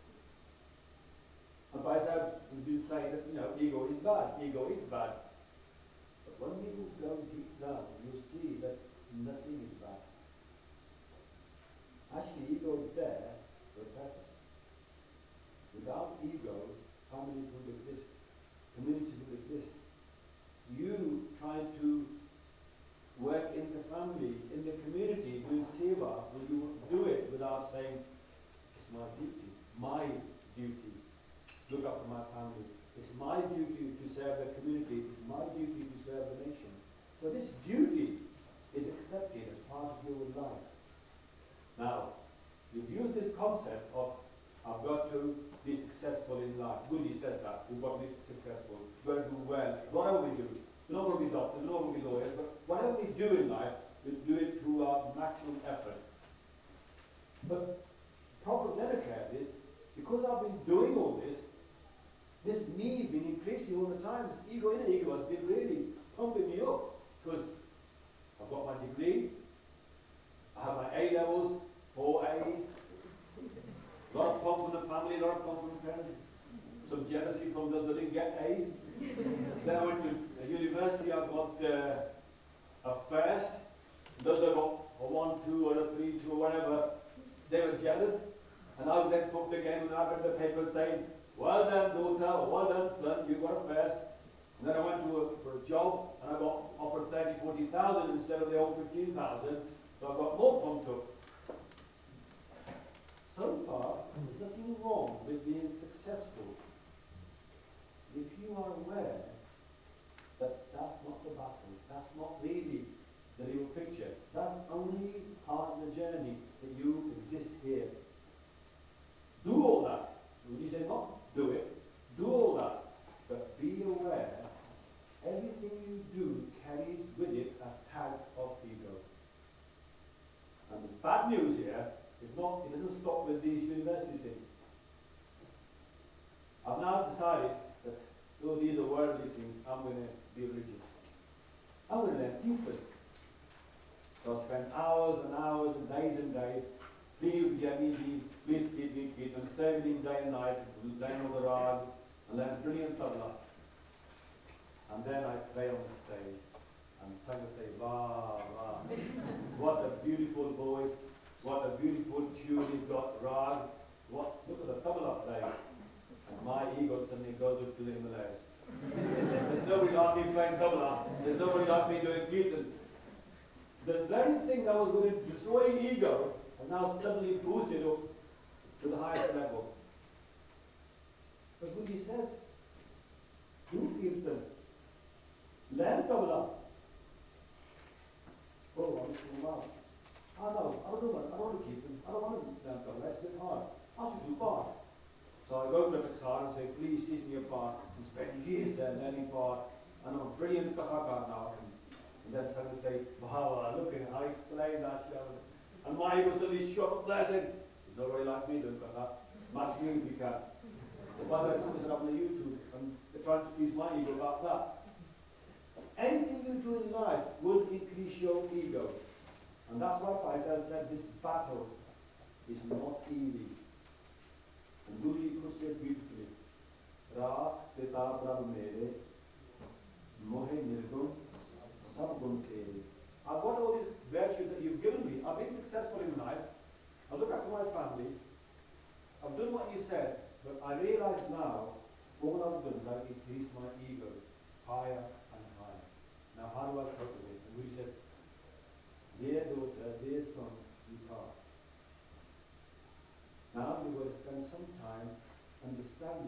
And Faisal has been saying that, you know, ego is bad, ego is bad. But when you go deep down, you see that nothing is bad. Actually, ego is there for a purpose. Without ego, families would exist, communities would exist. You trying to work in the family, in the community, doing seva, will you do it without saying, it's my duty, my duty, look after my family. It's my duty to serve the community, it's my duty to serve the nation. So this duty is accepted as part of your life. Now, you've used this concept of, I've got to be successful in life. Guruji says that, we've got to be successful, we've got to do well, whatever we do. We're not going to be doctors, we're not going to be lawyers, but whatever we do in life, we do it through our maximum effort. But the problem then occurs is, because I've been doing all this, this me been increasing all the time, this ego inner ego has been really pumping me up. Because I've got my degree, I have my A levels, four A's, a lot of pomp from the family, a lot of pomp from the parents, some jealousy from those that didn't get A's. Then I went to university, I got uh, a first, those that got a one, two, or a three, two, or whatever, they were jealous. And I was then pumped again and I read the paper saying, well done daughter, well done son, you got a first. And then I went to a, for a job and I got offered thirty, forty thousand instead of the old fifteen thousand, so I got more pumped up. So far, there's nothing wrong with being successful. If you are aware that that's not the battle, that's not really the real picture, that's only part of the journey that you exist here. Do all that. When you say not do it, do all that. But be aware, everything you do carries with it a tag of ego. And the bad news here is not, it doesn't stop with these university things. I've now decided that though these are worldly things, I'm going to be religious. I'm going to learn English. So I spend hours and hours and days and days please get me, please keep me, keep and serving day and night, learn all the rag, and learn brilliant tabla. And then I play on the stage, and the singer say, "Wow, wow, what a beautiful voice, what a beautiful tune he's got, rag, what, look at the tabla play." And my ego suddenly goes up to the Himalayas. There's nobody like me playing tabla, there's nobody like me doing kirtan. The very thing that was going to destroy ego, and now suddenly boosted up to the highest level. But Guruji says, do kirtan, learn tabla. Oh, I'm too loud. I know, I don't want, I don't want to kirtan, I don't want to learn tabla, it's a bit hard. I should do part. So I go to the Qassar and say, please teach me a part, and spend years there learning part, and I'm a brilliant kahaka now. And then someone say, wow, look at it, I explained that show. And my ego suddenly shot up there saying, there's nobody like me doing that. Much me if you can. But by the way, someone said up on the YouTube, and they're trying to please my ego about that. Anything you do in life will increase your ego. And that's why Faisal said this battle is not easy. And Guruji puts it beautifully. Raak pita prabh mere, mohe nirgun, sab gun tere. I've got all these virtues that you've given me. I've been successful in life. I look after my family. I've done what you said, but I realize now all I've done is I've increased my ego higher and higher. Now how do I cope with it? And we said, dear daughter, dear son, you can't. Now you've got to spend some time understanding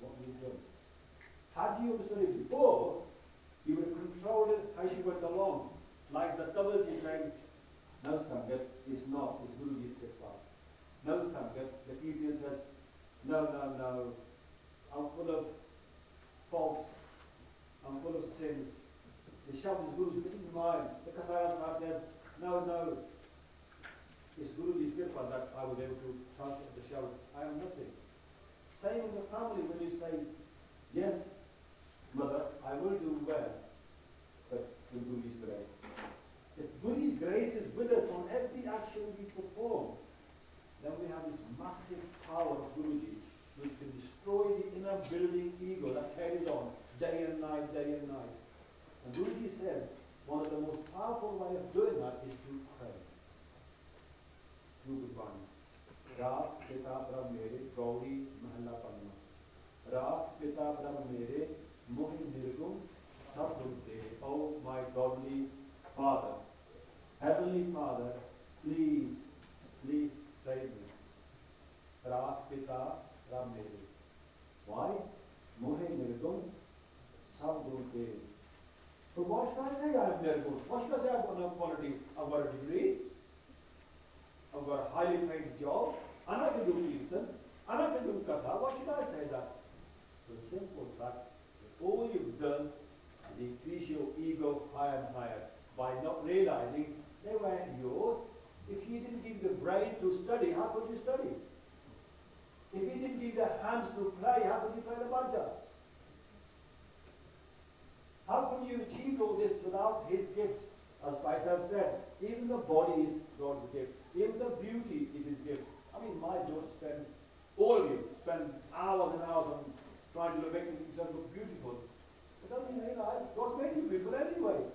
what we've done. Had you understood it before, you would have controlled it as you went along. Like the others, you say, no, Sangat, it's not, it's Guruji's Kripa. No, Sangat, the Ethiopian says, no, no, no, I'm full of faults, I'm full of sins. The Shabd is Guru's written mind. The Katharana says, no, no, it's Guruji's Kripa that I was able to translate the Shabd. I am nothing. Same in the family when you say, yes, mother, I will do well, but with Guruji's grace. If Guruji's grace is with us on every action we perform, then we have this massive power of Guruji, which can destroy the inner building ego that carries on day and night, day and night. And Guruji says, one of the most powerful ways of doing that is to pray. Through Gurbani. Raat Pita Brahm Mere Gauri Mahalla Panna. Raat Pita Brahm Mere Mohi Nirgum Sabdhute. Oh my godly Father, Heavenly Father, please, please save me. Raat Pita Brahm Mere. Why? Mohi Nirgum Sabdhute. So why should I say I am Nirgum? Why should I say I have got no quality? I've got a degree. I've got a highly paid job, and I can do Kirtan, and I can do Katha. Why should I say that? The simple fact that all you've done is increase your ego higher and higher by not realizing they weren't yours. If you didn't give the brain to study, how could you study? If you didn't give the hands to play, how could you play the bhaja? How can you achieve all this without his gifts? As Faisal said, even the body is God's gift. Even the beauty is his gift. I mean, my daughter spend, all of you, spend hours and hours on trying to make themselves look beautiful. It doesn't realize God made you beautiful anyway.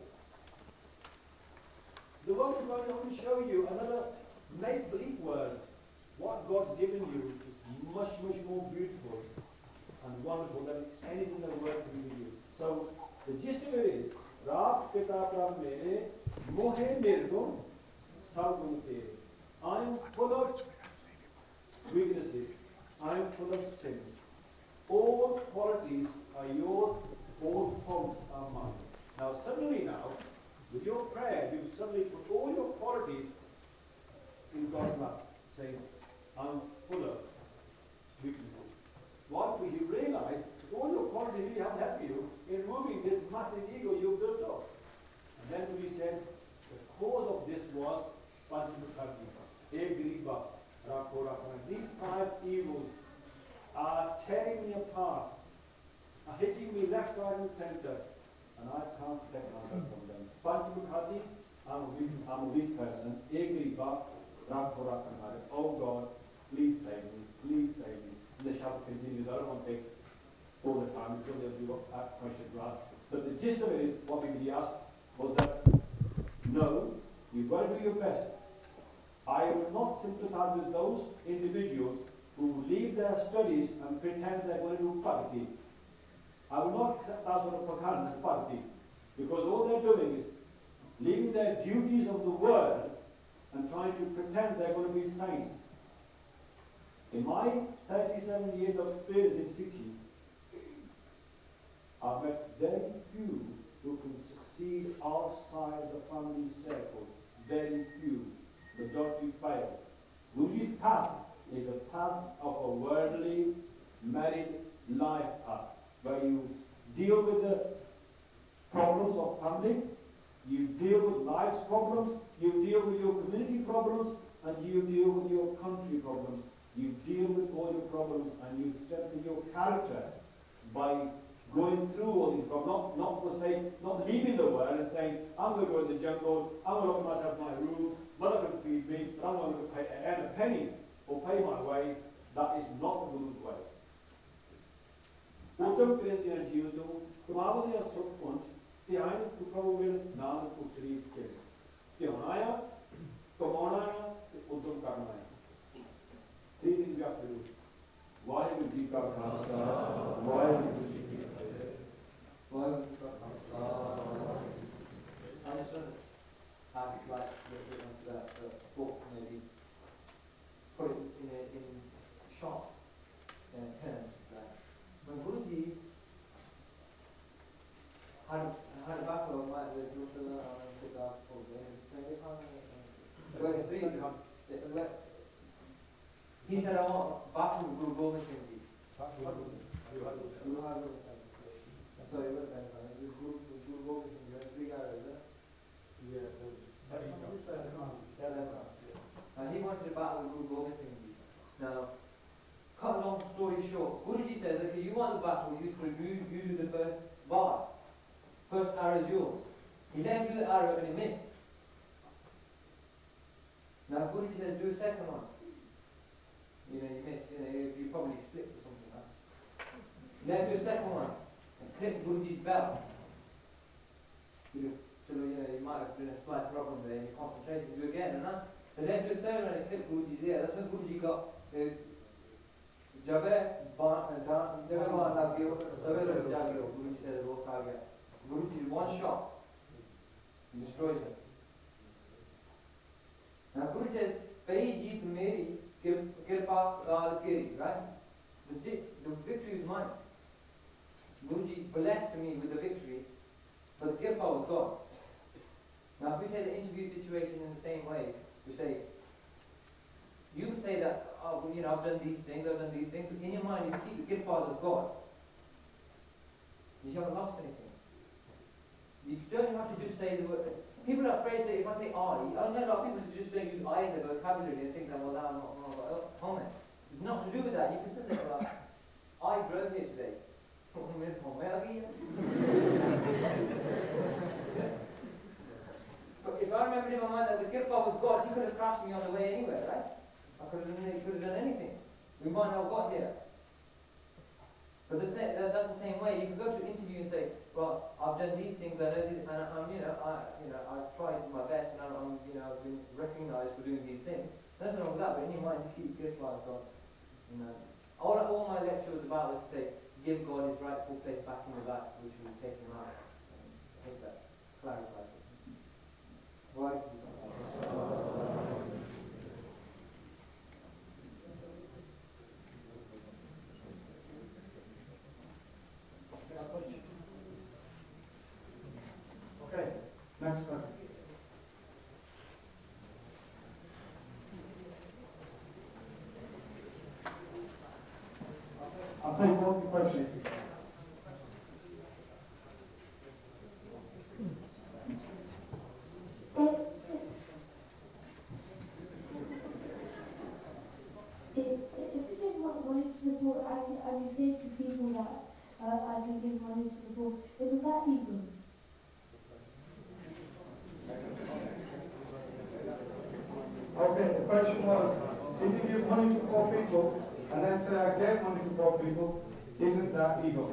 The world is going to only show you another make-believe world. What God's given you is much, much more beautiful and wonderful than anything the world can give you. So, the gist of it is, Raat Pita Brahm Mere Mohe Nirgum Sabgun Tere. I am full of weaknesses. I am full of sins. All qualities are yours, all faults are mine. Now suddenly now, with your prayer, you suddenly put all your qualities in God's lap, saying, I'm full of weaknesses. Why? Because you realize that all your qualities really have helped you in removing this massive ego you've built up. And then we said, the cause of this was Panchmukharji. Egriba, Rakorakana. These five evils are tearing me apart, are hitting me left, right, and center, and I can't protect myself from them. Panchmukharji, I'm a weak, I'm a weak person. Egriba, Rakorakana. Oh God, please save me, please save me. And the Shabd continues. I don't want to take all the time because there'll be a question to ask. But the gist of it is, what we really asked was that, no, you've got to do your best. I will not sympathize with those individuals who leave their studies and pretend they're going to do bhakti. I will not accept that sort of prakanda as bhakti, because all they're doing is leaving their duties of the world and trying to pretend they're going to be saints. In my thirty-seven years of experience in Sikhi, I've met very few who can succeed outside the family circle. Very few. Majority fail. Guruji's path is a path of a worldly, married life path, where you deal with the problems of family, you deal with life's problems, you deal with your community problems, and you deal with your country problems. You deal with all your problems and you strengthen your character by going through all these problems, not, not for say, not leaving the world and saying, I'm going to go in the jungle, I'm going to open myself my room, mother can feed me, but I'm going to pay, earn a penny or pay my way. That is not the Guru's way. Uttam Kristiyan Jivatu, Kumavadya Sukhunt, Tihain Kukavil Nan Kutsri Kil. Tihanaya, Kamonaya, Uttam Karnaya. Three things you have to do. Vaheguru Ji Ka Khalsa, Vaheguru Ji Ki Fateh. Vaheguru Ka Khalsa. I just want to add like a little bit onto that uh, book, maybe put it in, a, in short uh, terms. Like, when He said, I want a battle with Guru Gobind Singh Ji. Sorry, what was that? Guru Guru Gobind Singh Ji, three guys, is it? Yeah. And he wanted to battle with Guru Gobind Singh Ji. Now, cut a long story short, Guruji says, okay, you want the battle, you, you, you do the first bar. First arrow is yours. He let him do the arrow and he missed. Now Guruji says, do a second one. You know, you missed, you know, you, you probably slipped or something like that. He let him do a second one and clip Guruji's belt. You know, so, you know, you might have been a slight problem there and you concentrate and do it again, and that. So then do a third one and clip Guruji's ear. That's when Guruji got uh, Jabe Ban Jabe Ban Lagyo, Jabe Lagyo, Guruji said, Wo Kagya. Guruji, one shot, he destroys him. Now Guruji says, Pei jeet meri, kirpa gaal keri, right? The, the victory is mine. Guruji blessed me with the victory, but the kirpa was God. Now if we take the interview situation in the same way, we say, you say that, oh, well, you know, I've done these things, I've done these things, but in your mind you keep the kirpa as God. You haven't lost anything. You don't have to just say the word. People are afraid that if I say I, I know a lot of people just don't use I in their vocabulary and think that, well, now I'm not, I'm not oh, comment. It's not to do with that. You can still say, well, I drove here today. But if I remembered in my mind that the kirpa was God, he could have crashed me on the way anywhere, right? I could have, he could have done anything. We might not have got here. But the same, that, that's the same way. You can go to an interview and say, well, I've done these things, I know this, and I'm, you know, I, you know, I've tried my best, and I'm, I'm you know, I've been recognised for doing these things. There's nothing wrong with that, but in your mind, you keep this like God. You know, all, all my lecture was about was to say, give God his rightful place back in the back, which was taken out. I think that clarifies it. Right. Okay, next one. I'll take one question. If if you give money to the poor, I can, I can say to people that uh, I can give money to the poor, isn't that evil? Okay, the question was, if you give money to poor people and then say I gave money to poor people, isn't that evil?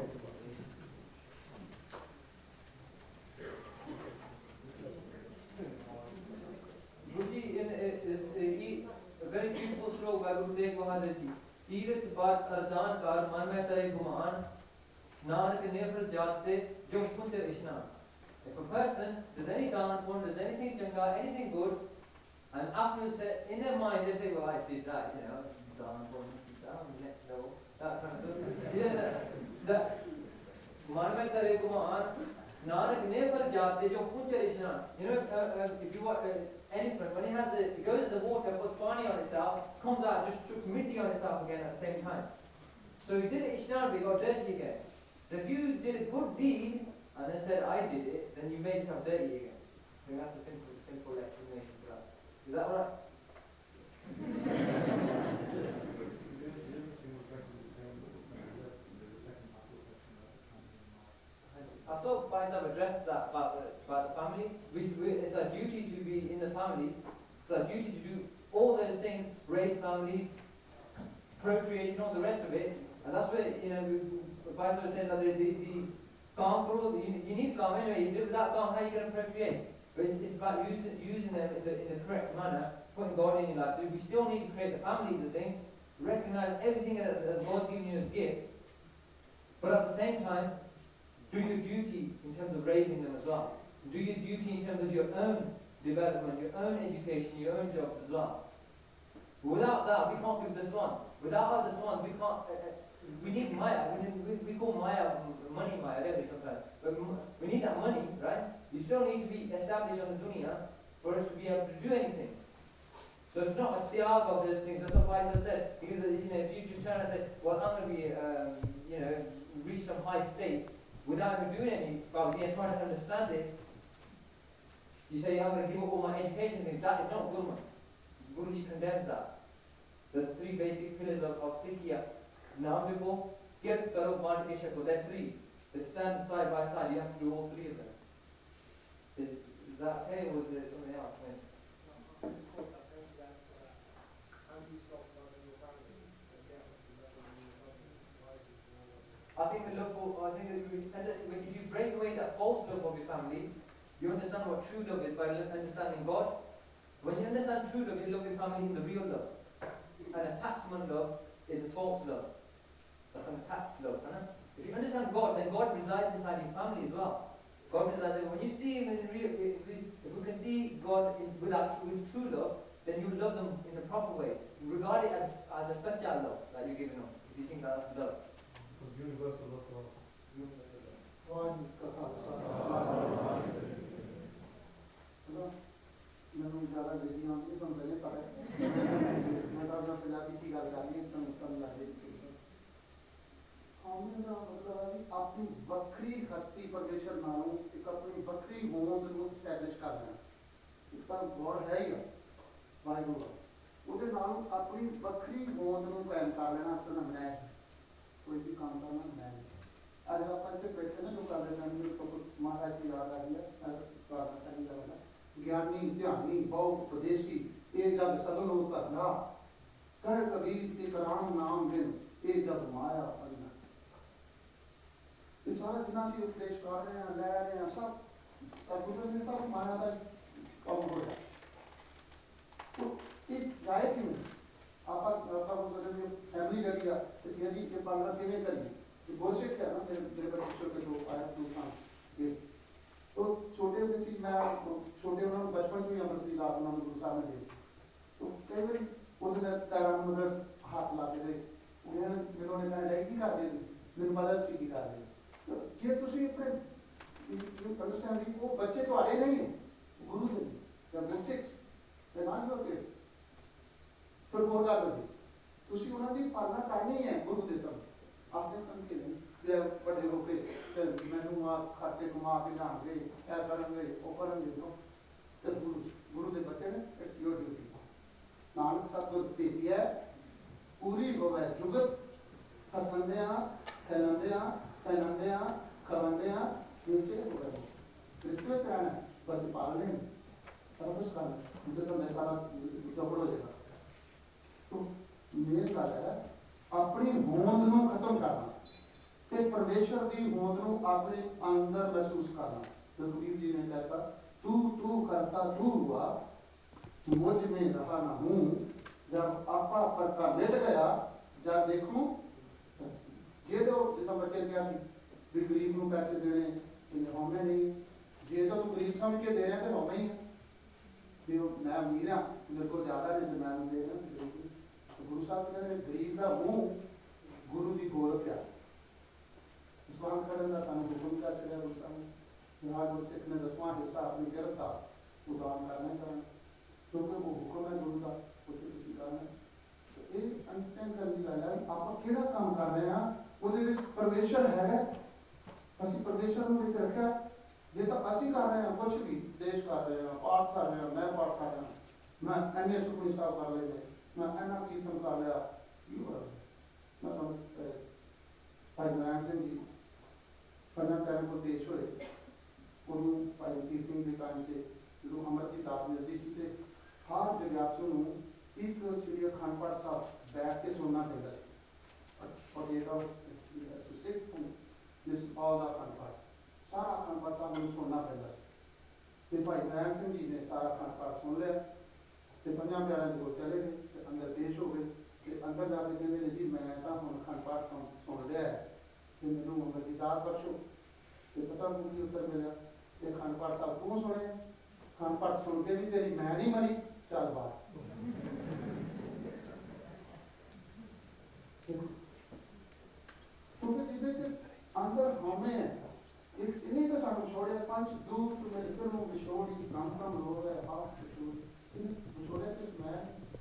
Guruji, in a very beautiful sloka by Guru Tegh Bahadur Ji. Tirat baat ardan kar man mein tere guman, nanak nefrat jaatte jo kunte ishnan. If a person does any dhan pun, does anything changa, anything good, and after say, in their mind they say, well, I did that, you know, dhan pun, down next level, that kind of stuff. Yeah, that man mein tere guman, nanak nefrat jaatte jo kunte ishnan. You know, uh, uh, if you want. Uh, Elephant, when it has the, it goes in the water, puts pani on itself, comes out, just puts mitti on itself again at the same time. So he did it ishnar, but he got dirty again. So if you did a good deed and then said I did it, then you made yourself dirty again. I think that's a simple, simple explanation for that. Is that right? I thought Faisal addressed that about the, about the family. We, we, it's our duty to be in the family. It's our duty to do all those things, raise families, procreate, and all the rest of it. And that's where, you know, Faisal was saying that the, the, the calm rule, you, you need calm anyway. You do without calm, how are you going to procreate? But it's, it's about using, using them in the, in the correct manner, putting God in your life. So we still need to create the families and things, recognize everything that, that God's given you as gifts. But at the same time, do your duty in terms of raising them as well. Do your duty in terms of your own development, your own education, your own jobs as well. Without that, we can't do this one. Without this one, we can't. Uh, uh, we need Maya. We, need, we, we call Maya money Maya, don't we, sometimes? But we need that money, right? You still need to be established on the dunya for us to be able to do anything. So So it's not a tiag of those things. That's what Faisal said. Because you know, if you just try to say, well, I'm going to be, um, you know, reach some high state without even doing any Bhagavad and trying to understand it, you say I'm going to give up all my education things. That is not Gurmat. Guruji condemns that. The three basic pillars of, of Sikhiya. Naam Vipo, Kirt, Karo, Maan, Ishaq, they're three. They stand side by side. You have to do all three of them. Is, is that okay, or was there something else? Yeah. I think the love for, I think that you, if you break away that false love of your family, you understand what true love is by understanding God. When you understand true love, you love your family in the real love. An attachment love is a false love. That's an attached love. Right? If you understand God, then God resides inside your family as well. God resides. When you see Him in real, if we, if we can see God in, without true, with true love, then you love them in the proper way. You regard it as, as a special love that you're giving them. If you think that's love. Universal love for all. ਮੈਨੂੰ ਜ਼ਿਆਦਾ ਅੰਗਰੇਜ਼ੀ ਆਉਂਦੀ ਨਹੀਂ, ਤੁਹਾਨੂੰ ਪਹਿਲੇ ਪਤਾ ਹੈ। ਮੈਂ ਤਾਂ ਆਪਣਾ ਪੰਜਾਬੀ 'ਚ ਹੀ ਗੱਲ ਕਰਨੀ ਹੈ, ਤੁਹਾਨੂੰ ਤੁਹਾਨੂੰ ਲੱਗ ਰਹੀ ਹੈ। ਕੌਮੀ ਦਾ ਮਤਲਬ ਹੈ ਵੀ ਆਪਣੀ ਵੱਖਰੀ ਹਸਤੀ ਪਰਮੇਸ਼ਰ ਨਾਲੋਂ ਇੱਕ ਆਪਣੀ ਵੱਖਰੀ ਹੋਂਦ ਨੂੰ ਸਟੈਬਲਿਸ਼ ਕਰ ਲੈਣਾ। ਇੱਕ ਤਾਂ ਗੌਡ ਹੈ ਹੀ ਆ, ਵਾਹਿਗੁਰੂ, ਉਹਦੇ ਨਾਲੋਂ ਆਪਣੀ ਵੱਖਰੀ ਹੋਂਦ ਨੂੰ ਕਾਇਮ ਕਰ ਲੈਣਾ। ਅਸਲ ਮੈਂ ਕੋਈ ਵੀ ਕੰਮ ਕਰਨਾ ਮੈਂ ਅੱਜ ਆਪਾਂ ਇੱਥੇ ਬੈਠੇ ਨਾ, ਜੋ ਕਰਦੇ ਸਾਨੂੰ ਮਹਾਰਾਜ ਦੀ ਯਾਦ ਆ ਗਈ ਹੈ, ਪ੍ਰਾਰਥਨਾ ਕਰੀ ਜਾਵਾਂਗਾ। ਗਿਆਨੀ ਧਿਆਨੀ ਬਹੁ ਉਪਦੇਸੀ ਇਹ ਜਗ ਸਭਨ ਨੂੰ ਧਰਨਾ ਕਰ ਕਬੀਰ ਇਕ ਰਾਮ ਨਾਮ ਬਿਨ ਇਹ ਜਗ ਮਾਇਆ ਪੰਨਾ। ਇਹ ਸਾਰਾ ਜਿੰਨਾ ਅਸੀਂ ਉਪਦੇਸ਼ ਕਰ ਰਹੇ ਹਾਂ, ਲੈ ਰਹੇ ਹਾਂ, ਸਭ ਗੁਰੂ ਨੇ ਸਭ ਮਾਇਆ ਦਾ ਕੰਮ ਹੋ ਰਿਹਾ। ਇਹ ਜਾਏ ਕਿਵੇਂ? ਆਪਾਂ ਆਪਾਂ ਨੂੰ ਕਹਿੰਦੇ ਫੈਮਿਲੀ ਜਿਹੜੀ ਆ ਤੇ ਇਹਦੀ ਇਹ ਪਾਲਣਾ ਕਿਵੇਂ ਕਰੀਏ? ਇਹ ਬਹੁਤ ਸਿੱਖਿਆ ਨਾ ਮੇਰੇ ਮੇਰੇ ਬੱਚੇ ਛੋਟੇ ਜੋ ਆਇਆ ਤੂੰ ਤਾਂ ਇਹ ਉਹ ਛੋਟੇ ਹੁੰਦੇ ਸੀ, ਮੈਂ ਛੋਟੇ ਉਹਨਾਂ ਨੂੰ ਬਚਪਨ 'ਚ ਵੀ ਅੰਮ੍ਰਿਤ ਦੀ ਰਾਤ ਉਹਨਾਂ ਨੂੰ ਗੁਰੂ ਸਾਹਿਬ ਨੇ ਦੇ ਤੋ ਕਈ ਵਾਰੀ ਉਹਦੇ ਨਾਲ ਪੈਰਾਂ ਨੂੰ ਮਤਲਬ ਹੱਥ ਲਾ ਕੇ ਦੇ ਉਹਨਾਂ ਨੇ ਮੈਨੂੰ ਨੇ ਕਹਿਣਾ ਕੀ ਕਰਦੇ ਸੀ, ਮੈਨੂੰ ਪਤਾ ਸੀ ਕੀ ਕਰਦੇ। ਜੇ ਤੁਸੀਂ ਆਪਣੇ ਅੰਡਰਸਟੈਂਡ ਵੀ ਉਹ ਬੱਚੇ ਤੁਹਾਡੇ ਨਹੀਂ ਹੈ, ਗੁਰੂ ਦੇ ਨੇ ਸਿਕਸ ਤੇ ਨਾਟ ਯੂਅਰ ਕਿਡਸ। ਫਿਰ ਹੋਰ ਗੱਲ ਹੋਈ ਤੁਸੀਂ ਉਹਨਾਂ ਦੀ ਪਾਲਣਾ ਕਰਨੀ ਹੈ ਗੁਰੂ ਦੇ ਸਭ ਆਪਣੇ ਸਮਝੇ ਨਹੀਂ ਜੇ ਵੱਡੇ ਹੋ ਕੇ ਮੈਨੂੰ ਆ ਖਾਤੇ ਕਮਾ ਕੇ ਜਾਣਗੇ, ਇਹ ਕਰਨਗੇ, ਉਹ ਕਰਨਗੇ। ਤੇ ਗੁਰੂ ਗੁਰੂ ਦੇ ਬੱਚੇ ਨੇ ਇਟਸ ਯੋਰ ਡਿਊਟੀ। ਨਾਨਕ ਸਤਿਗੁਰ ਭੇਟੀ ਹੈ ਪੂਰੀ ਹੋਵੇ ਜੁਗਤ ਹਸੰਦਿਆਂ ਫੈਲੰਦਿਆਂ ਫੈਲੰਦਿਆਂ ਖਵੰਦਿਆਂ ਨੀਚੇ ਹੋਵੇ। ਕ੍ਰਿਸਤੀਅਨ ਕਹਿਣਾ ਬੱਚੇ ਪਾਲ ਲੈਣ ਸਾਰਾ ਕੁਛ ਕਰਨਾ, ਉਹਦੇ ਤੋਂ ਮੈਂ ਸਾਰਾ ਚੌਪੜ ਹੋ ਜਾਏਗਾ। ਤੋ ਮੇਨ ਗੱਲ ਹੈ ਆਪਣੀ ਹੋਂਦ ਨੂੰ ਖਤਮ ਕਰਨਾ ਤੇ ਪਰਮੇਸ਼ਰ ਦੀ ਹੋਂਦ ਨੂੰ ਆਪਣੇ ਅੰਦਰ ਮਹਿਸੂਸ ਕਰਨਾ। ਰਘੁਵੀਰ ਜੀ ਨੇ ਕਹਿਤਾ ਤੂੰ ਤੂੰ ਕਰਤਾ ਤੂੰ ਹੁਆ ਮੁਝ में रहा ना हूँ, जब आपा पर का मिट गया जब देखूं जे तो जिस बच्चे क्या भी गरीब को पैसे देने इन्हें होने नहीं, जे तो तू गरीब समझ के दे रहा फिर होना ही है भी मैं अमीर हाँ मेरे को ज्यादा नहीं तो मैं दे रहा। तो गुरु साहब कहते हैं गरीब का मुंह गुरु की गोल प्या स्वान करने का सानू हुक्म कर चलिया गुरु साहब ने। आज गुरसिख ने दसवां हिस्सा अपनी गिरफ्त का उदान करना करना क्योंकि वो हुक्म है गुरु का उसे किसी कारण तो ये अंडरस्टैंड करने की गल है आप किहड़ा काम कर रहे हैं ਉਹਦੇ ਵਿੱਚ ਪਰਮੇਸ਼ਰ ਹੈ। ਅਸੀਂ ਪਰਮੇਸ਼ਰ ਨੂੰ ਵਿੱਚ ਰੱਖਿਆ। ਜੇ ਤਾਂ ਅਸੀਂ ਕਰ ਰਹੇ ਹਾਂ ਕੁਝ ਵੀ ਦੇਸ਼ ਕਰ ਰਹੇ ਹਾਂ, ਪਾਠ ਕਰ ਰਹੇ ਹਾਂ, ਮੈਂ ਪਾਠ ਕਰ ਰਿਹਾ, ਮੈਂ ਐਨੇ ਸੁਖਮਨੀ ਸਾਹਿਬ ਕਰ ਲਏ, ਮੈਂ ਐਨਾ ਕੀਰਤਨ ਕਰ ਲਿਆ, ਕੀ ਹੋ ਰਿਹਾ? ਮੈਂ ਤੁਹਾਨੂੰ ਭਾਈ ਨਾਰਾਇਣ ਸਿੰਘ ਜੀ ਪੰਜਾਂ ਟਾਈਮ ਕੋਲ ਪੇਸ਼ ਹੋਏ, ਉਹਨੂੰ ਭਾਈ ਵੀਰ ਸਿੰਘ ਦੇ ਟਾਈਮ 'ਤੇ ਜਦੋਂ ਅੰਮ੍ਰਿਤ ਦੀ ਦਾਤ ਮਿਲਦੀ ਸੀ ਤੇ ਹਰ ਜਗਿਆਸੂ ਨੂੰ ਇੱਕ ਸ੍ਰੀ ਅਖੰਡ ਪਾਠ ਸਾਹਿਬ ਬੈਠ ਕੇ ਸੁਣਨਾ ਪੈਂਦਾ ਸੀ। ਔਰ ਇਹ ਤਾਂ ਸਿੱਖ ਜਿਸ ਪਾਲ ਦਾ ਅਖੰਡ ਪਾਠ ਸਾਰਾ ਅਖੰਡ ਪਾਠ ਸਾਹਿਬ ਨੂੰ ਸੁਣਨਾ ਪੈਂਦਾ ਸੀ। ਤੇ ਭਾਈ ਨਾਰਾਇਣ ਸਿੰਘ ਜੀ ਨੇ ਸਾਰਾ ਅਖੰਡ ਪਾਠ ਸੁਣ ਲਿਆ ਤੇ ਪੰਜਾਂ ਪਿਆਰਿਆਂ ਦੇ ਕੋਲ ਚਲੇ ਗਏ ਤੇ ਅੰਦਰ ਪੇਸ਼ ਹੋ ਗਏ ਤੇ ਅੰਦਰ ਜਾ ਕੇ ਕਹਿੰਦੇ ਨੇ ਜੀ ਮੈਂ ਤਾਂ ਹੁਣ ਅਖੰਡ ਪਾਠ ਸੁਣ ਸੁਣ ਲਿਆ ਤੇ ਮੈਨੂੰ ਅੰਮ੍ਰਿਤ ਦੀ ਦਾਤ ਬਖਸ਼ੋ। ਤੇ ਪਤਾ ਮੈਨੂੰ ਕੀ ਉੱਤਰ ਮਿਲਿਆ ਤੇ ਅਖੰਡ ਪਾਠ ਸਾਹਿਬ ਤੂੰ ਸੁਣਿਆ, ਅਖੰਡ ਪਾਠ ਸੁਣ ਕੇ ਵੀ ਤੇਰੀ ਮੈਂ ਨਹੀਂ ਮਰੀ, ਚੱਲ ਬਾਹਰ। ਕਿਉਂਕਿ ਜਿਹਦੇ ਚ ਅੰਦਰ ਹਉਮੈ ਹੈ ਇਹਨੇ ਤਾਂ ਸਾਨੂੰ ਛੋੜਿਆ ਪੰਜ ਦੂਤ ਮੈਂ ਇੱਧਰ ਨੂੰ ਵਿਛੋੜੀ ਕੰਮ ਕੰਮ ਹੋ ਰਿਹਾ ਹਾਥ ਵਿਛੋੜੀ ਇਹਨੇ ਵਿਛੋੜਿਆ ਤੇ ਮੈਂ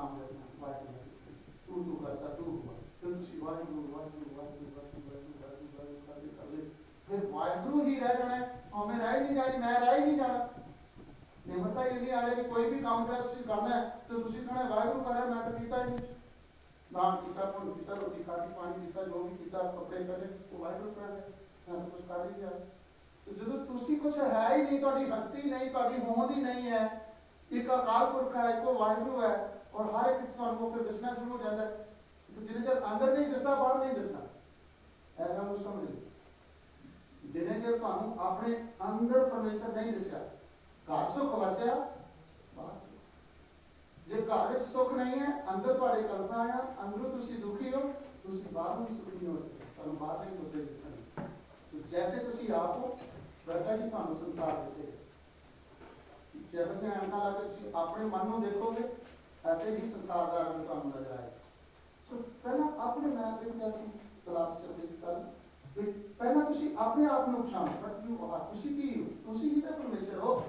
नाम लेना वाहिगुरू तू तू करता तू हुआ फिर तुसी वाहिगुरू वाहिगुरू वाहिगुरू वाहिगुरू वाहिगुरू वाहिगुरू करदे करदे फिर वाहिगुरू ही रह जाना हमें रह ही नहीं जानी मैं रह ही नहीं जाना निमरता ही नहीं आ जाएगी कोई भी काम करे तुसी करना है तो तुसी कहना वाहिगुरू करे मैं तो कीता ही नहीं दान कीता पुण्य कीता रोटी खाधी पानी पीता जो भी कीता कपड़े करे वो वाहिगुरू करे मैं तो कुछ कर ही नहीं तो जो तुसी कुछ है ही नहीं तुहाडी हस्ती नहीं तुहाडी होंद ही नहीं है एक अकाल पुरख है एक वाहिगुरू है और हर एक तुहानू फिर दिसना शुरू हो जाता है तो जिन्हें चर अंदर नहीं दिसना बाहर नहीं दिसना ऐसा कुछ समझ लो जिन्हें चर तुहानू अपने अंदर परमेश्वर नहीं दिसया घर सुख वसया बाहर जे घर विच सुख नहीं है अंदर तुहाडे कल्पना है अंदरों तुसी दुखी हो तुसी बाहर भी सुखी नहीं हो सकते तुहानू बाहर नहीं होते दिसणगे तो जैसे तुसी आप हो वैसा ही तुहानू संसार दिसेगा जैसे कि ऐनका ला के तुसी अपने मन को देखोगे ऐसे ही संसार का रंग तुहानू नजर आएगा सो पहला अपने मैं देखदा सी क्लास चलदी सी कल कि पहला तुसी अपने आप को पहचानो बट यू आर तुसी की हो तुसी ही तो परमेश्वर हो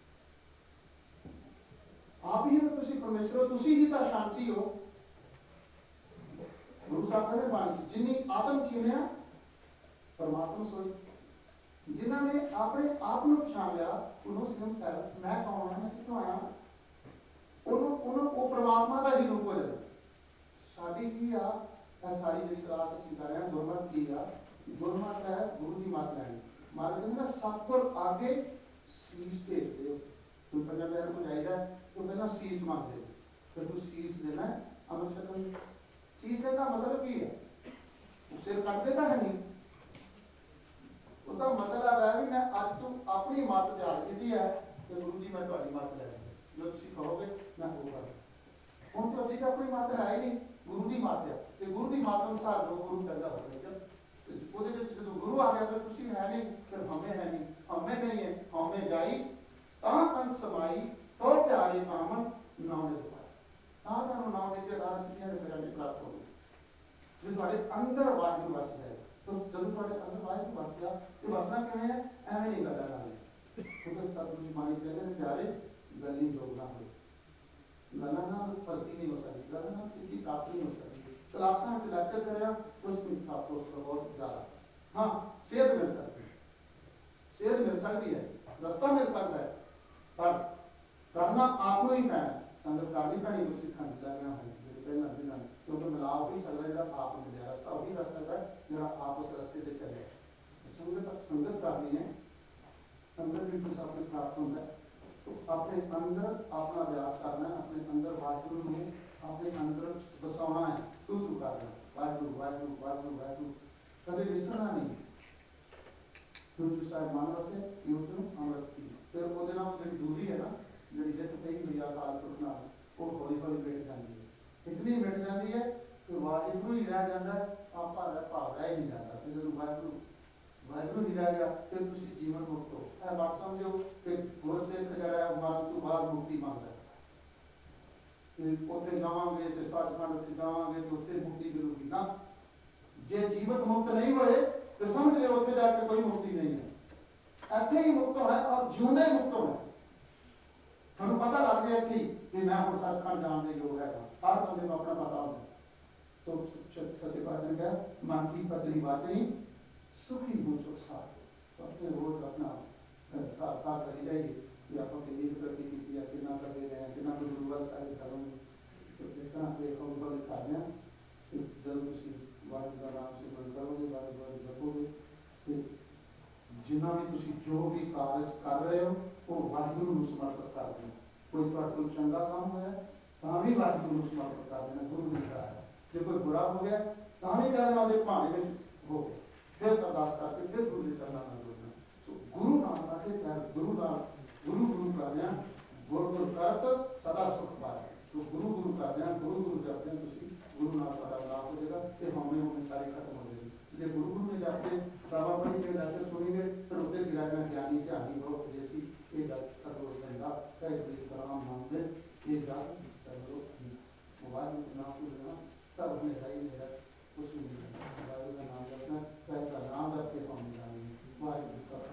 आप ही तो तुसी परमेश्वर हो तुसी ही तो शांति हो गुरु साहब कहते बाणी जिन्नी आत्म छीनिया परमात्मा सोई जिन्होंने अपने आप को पछाण लिया उन्होंने सिर्फ सैल्फ मैं कौन हां मैं कितों आया उन्होंने उन्होंने वो परमात्मा का ही रूप हो जाता साडी की आ सारी जी क्लास ਅਸੀਂ ਕਰ ਰਹੇ ਹਾਂ ਗੁਰਮਤ ਕੀ ਆ ਗੁਰਮਤ ਹੈ ਗੁਰੂ ਦੀ ਮੱਤ ਲੈਣੀ ਮਾਲਕ ਨੇ ਸਤਿਗੁਰ ਆਗੇ ਸੀਸ ਭੇਜਦੇ ਹੋ ਤੂੰ ਪੰਜਾਂ ਪੈਰ ਨੂੰ ਜਾਈਦਾ तो पहला शीस मांगते फिर तू शीस देना है अमृत शक्ल शीस देने का मतलब की है सिर कट देता है नहीं उसका मतलब है भी मैं आज तू अपनी मत तैयार की है कि गुरु जी मैं तुम्हारी मत ले जो तुम कहोगे मैं वो कर हम तो अभी अपनी मत है ही नहीं गुरु की मत है तो गुरु की मत अनुसार जो गुरु करता होगा जब वो जो गुरु आ गया फिर तुम है नहीं फिर हमें है नहीं हमें नहीं है हमें जाई तन समाई तो प्यारे कामन नाम ले पाए ता तानु नाम ले के दान सिद्धियां दे खजाने प्राप्त होंगे जो तुम्हारे अंदर वाहिगुरू वस जाए तो जब तुम्हारे अंदर वाहिगुरू वस गया ये वसना क्यों है एवं नहीं गल्ला नाले खुद सतगुरु जी मानी कहते हैं प्यारे गल्ली जोग ना हो गल्ला ना फर्ती नहीं हो सकती गल्ला ना सिद्धि प्राप्त नहीं हो सकती क्लासां में लेक्चर कर रहा कुछ भी आपको उसका बहुत ज्यादा हां सेहत मिल सकती है सेहत मिल सकती है रास्ता मिल सकता है पर करना आपको ही पैना संगत करनी पैनी कुछ सीखा मिलता गया है जो पहला दिन क्योंकि मिला ही सकता है जो आप मिले रास्ता वही कर सकता है जो आप उस रास्ते से चले संगत संगत करनी है संगत भी कुछ अपने प्राप्त होता है तो अपने अंदर अपना अभ्यास करना है अपने अंदर वाहिगुरू में अपने अंदर बसाना है तू तू करना वाहिगुरू वाहिगुरू वाहिगुरू वाहिगुरू कभी विसरना नहीं गुरु साहब मान वसे यूं अमृत की फिर वो दिन हम दूरी है ना ਜਿਹੜੀ ਜਿੱਤ ਪਈ ਹੋਈ ਆ ਕਾਲ ਪੁਰਖ ਨਾਲ ਉਹ ਹੌਲੀ ਹੌਲੀ ਮਿਟ ਜਾਂਦੀ ਹੈ ਇਤਨੀ ਮਿਟ ਜਾਂਦੀ ਹੈ ਕਿ ਵਾਹਿਗੁਰੂ ਹੀ ਰਹਿ ਜਾਂਦਾ ਆਪਾਂ ਦਾ ਭਾਵ ਰਹਿ ਨਹੀਂ ਜਾਂਦਾ ਤੇ ਜਦੋਂ ਵਾਹਿਗੁਰੂ ਵਾਹਿਗੁਰੂ ਹੀ ਰਹਿ ਗਿਆ ਫਿਰ ਤੁਸੀਂ ਜੀਵਨ ਮੁਕਤ ਹੋ ਇਹ ਬਾਤ ਸਮਝੋ ਕਿ ਗੁਰਸਿੱਖ ਜਿਹੜਾ ਹੈ ਮਰਨ ਤੋਂ ਬਾਅਦ ਮੁਕਤੀ ਮੰਗਦਾ ਤੇ ਉੱਥੇ ਜਾਵਾਂਗੇ ਤੇ ਸੱਚਖੰਡ ਤੇ ਜਾਵਾਂਗੇ ਤੇ ਉੱਥੇ ਮੁਕਤੀ ਮਿਲੂਗੀ ਨਾ ਜੇ ਜੀਵਨ ਮੁਕਤ ਨਹੀਂ ਹੋਏ ਤੇ ਸਮਝ ਲਿਓ ਉੱਥੇ ਜਾ ਕੇ ਕੋਈ ਮੁਕਤੀ ਨਹੀਂ ਹੈ ਇੱਥੇ ਹੀ ਮੁਕਤ ਹੋਣਾ ਔਰ ਜਿਉਂਦਾ ਹੀ ਮੁਕਤ ਹੋਣਾ ਤੁਹਾਨੂੰ ਪਤਾ ਲੱਗ ਗਿਆ ਇੱਥੇ ਕਿ ਮੈਂ ਹੁਣ ਸੱਚਖੰਡ ਜਾਣ ਦੇ ਯੋਗ ਹੈਗਾ ਹਰ ਬੰਦੇ ਨੂੰ ਆਪਣਾ ਪਤਾ ਹੁੰਦਾ तो सत्य पाचन का मन की पतली वाचनी सुखी हो सुख साथ तो अपने रोज अपना साथ साथ करी जाइए कि आप कितनी प्रगति की या कितना कर दे रहे हैं कितना कुछ गुरुवार सारे करों तो जितना देखो ऊपर लिखा है जरूर उसी बात का नाम से बंद करोगे बात बात रखोगे फिर जिन्ना भी तुसी जो भी कार्य कर रहे हो वो वाहिगुरू ਨੂੰ समर्पित कर देना कोई ਤੁਹਾਡਾ कोई चंगा काम होया ਤਾਂ ਵੀ ਵਾਹਿਗੁਰੂ ਨੂੰ समर्पित कर देना गुरु ने कहा जो कोई बुरा हो गया ਤਾਂ ਵੀ कहना ਉਹਦੇ ਭਾਣੇ ਵਿੱਚ ਹੋ ਗਿਆ फिर अरदास करके फिर गुरु जी करना ना जोड़ना तो गुरु नाम रखे प्यार गुरु नाम गुरु गुरु करने गुरु गुरु करत सदा सुख पाए तो गुरु गुरु करने गुरु गुरु करते हैं तुसी गुरु नाम का लाभ हो जाएगा फिर हमें हमें सारे खत्म हो जाएगी इसलिए गुरु गुरु में जाके बाबा पढ़ी के जाके सुनेंगे फिर उसके गिराना ज्ञानी ध्यानी हो जैसी ये गल सर्व संगा कई बड़ी कलाम मानते ये गल सर्व मोबाइल में नाम सुनना सब अपने सही मेरा कुछ नहीं मोबाइल का नाम रखना का नाम रख के हम जानेंगे वाहिगुरू का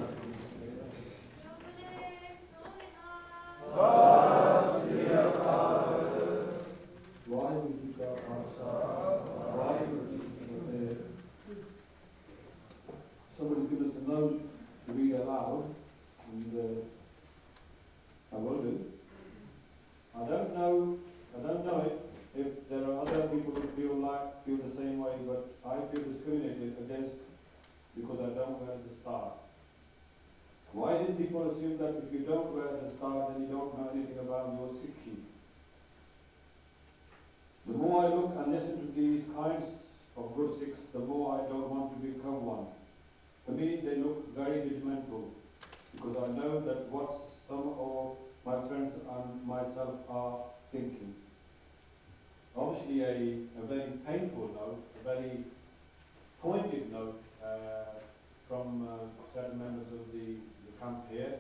Khalsa. myself are thinking. Obviously a, a very painful note, a very pointed note uh, from uh, certain members of the, the camp here.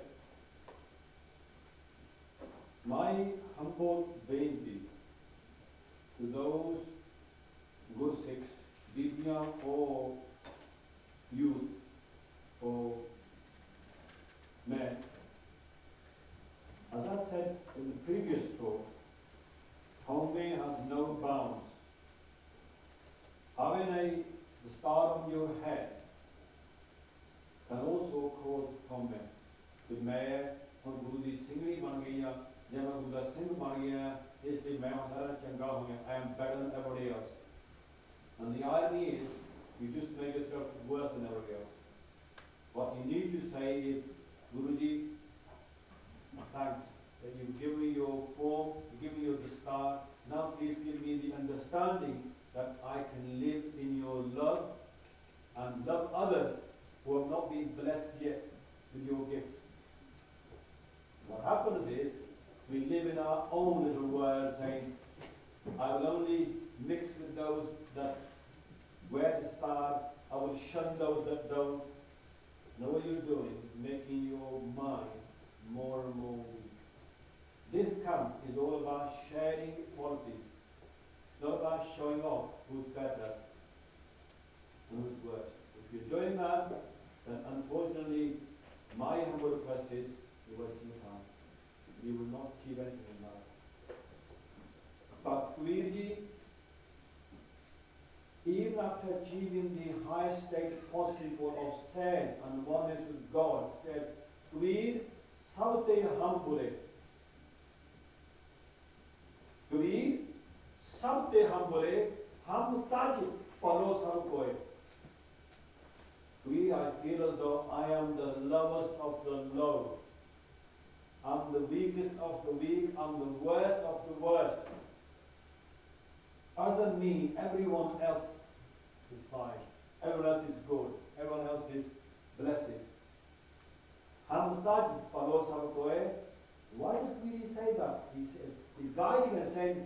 My humble beinti to those Gursikhs, Bibiyan or youth or men, as I said in the previous talk, Homey has no bounds. Having a the star on your head can also cause Homey. The mayor और गुरु दी singly बन गई है, जब मैं गुरु दा सिंह बन गया है, इसलिए मैं सारा चंगा हो गया. I am better than everybody else. And the irony is, you just make yourself worse than everybody else. What you need to say is, Guruji, thanks that you've given me your form, you've given me your star. Now please give me the understanding that I can live in your love and love others who have not been blessed yet with your gifts. What happens is, we live in our own little world saying, I will only mix with those that wear the stars, I will shun those that don't. Now what you're doing is making your mind more and more weak. This camp is all about sharing qualities. It's not about showing off who's better and who's worse. If you're doing that, then unfortunately, my humble request is, you're wasting your time. You will not achieve anything in life. But Kabirji, even after achieving the highest state possible of sense and oneness with God, said, Kabir, sabte hum bure. Kabir, sabte hum bure, hum taj paro sab koe. Kabir, I feel as though I am the lowest of the low. I'm the weakest of the weak, I'm the worst of the worst. Other than me, everyone else is fine. Everyone else is good. Everyone else is blessed. Ham taj palo sab koe. Why does he say that? He says, he's guiding and saying,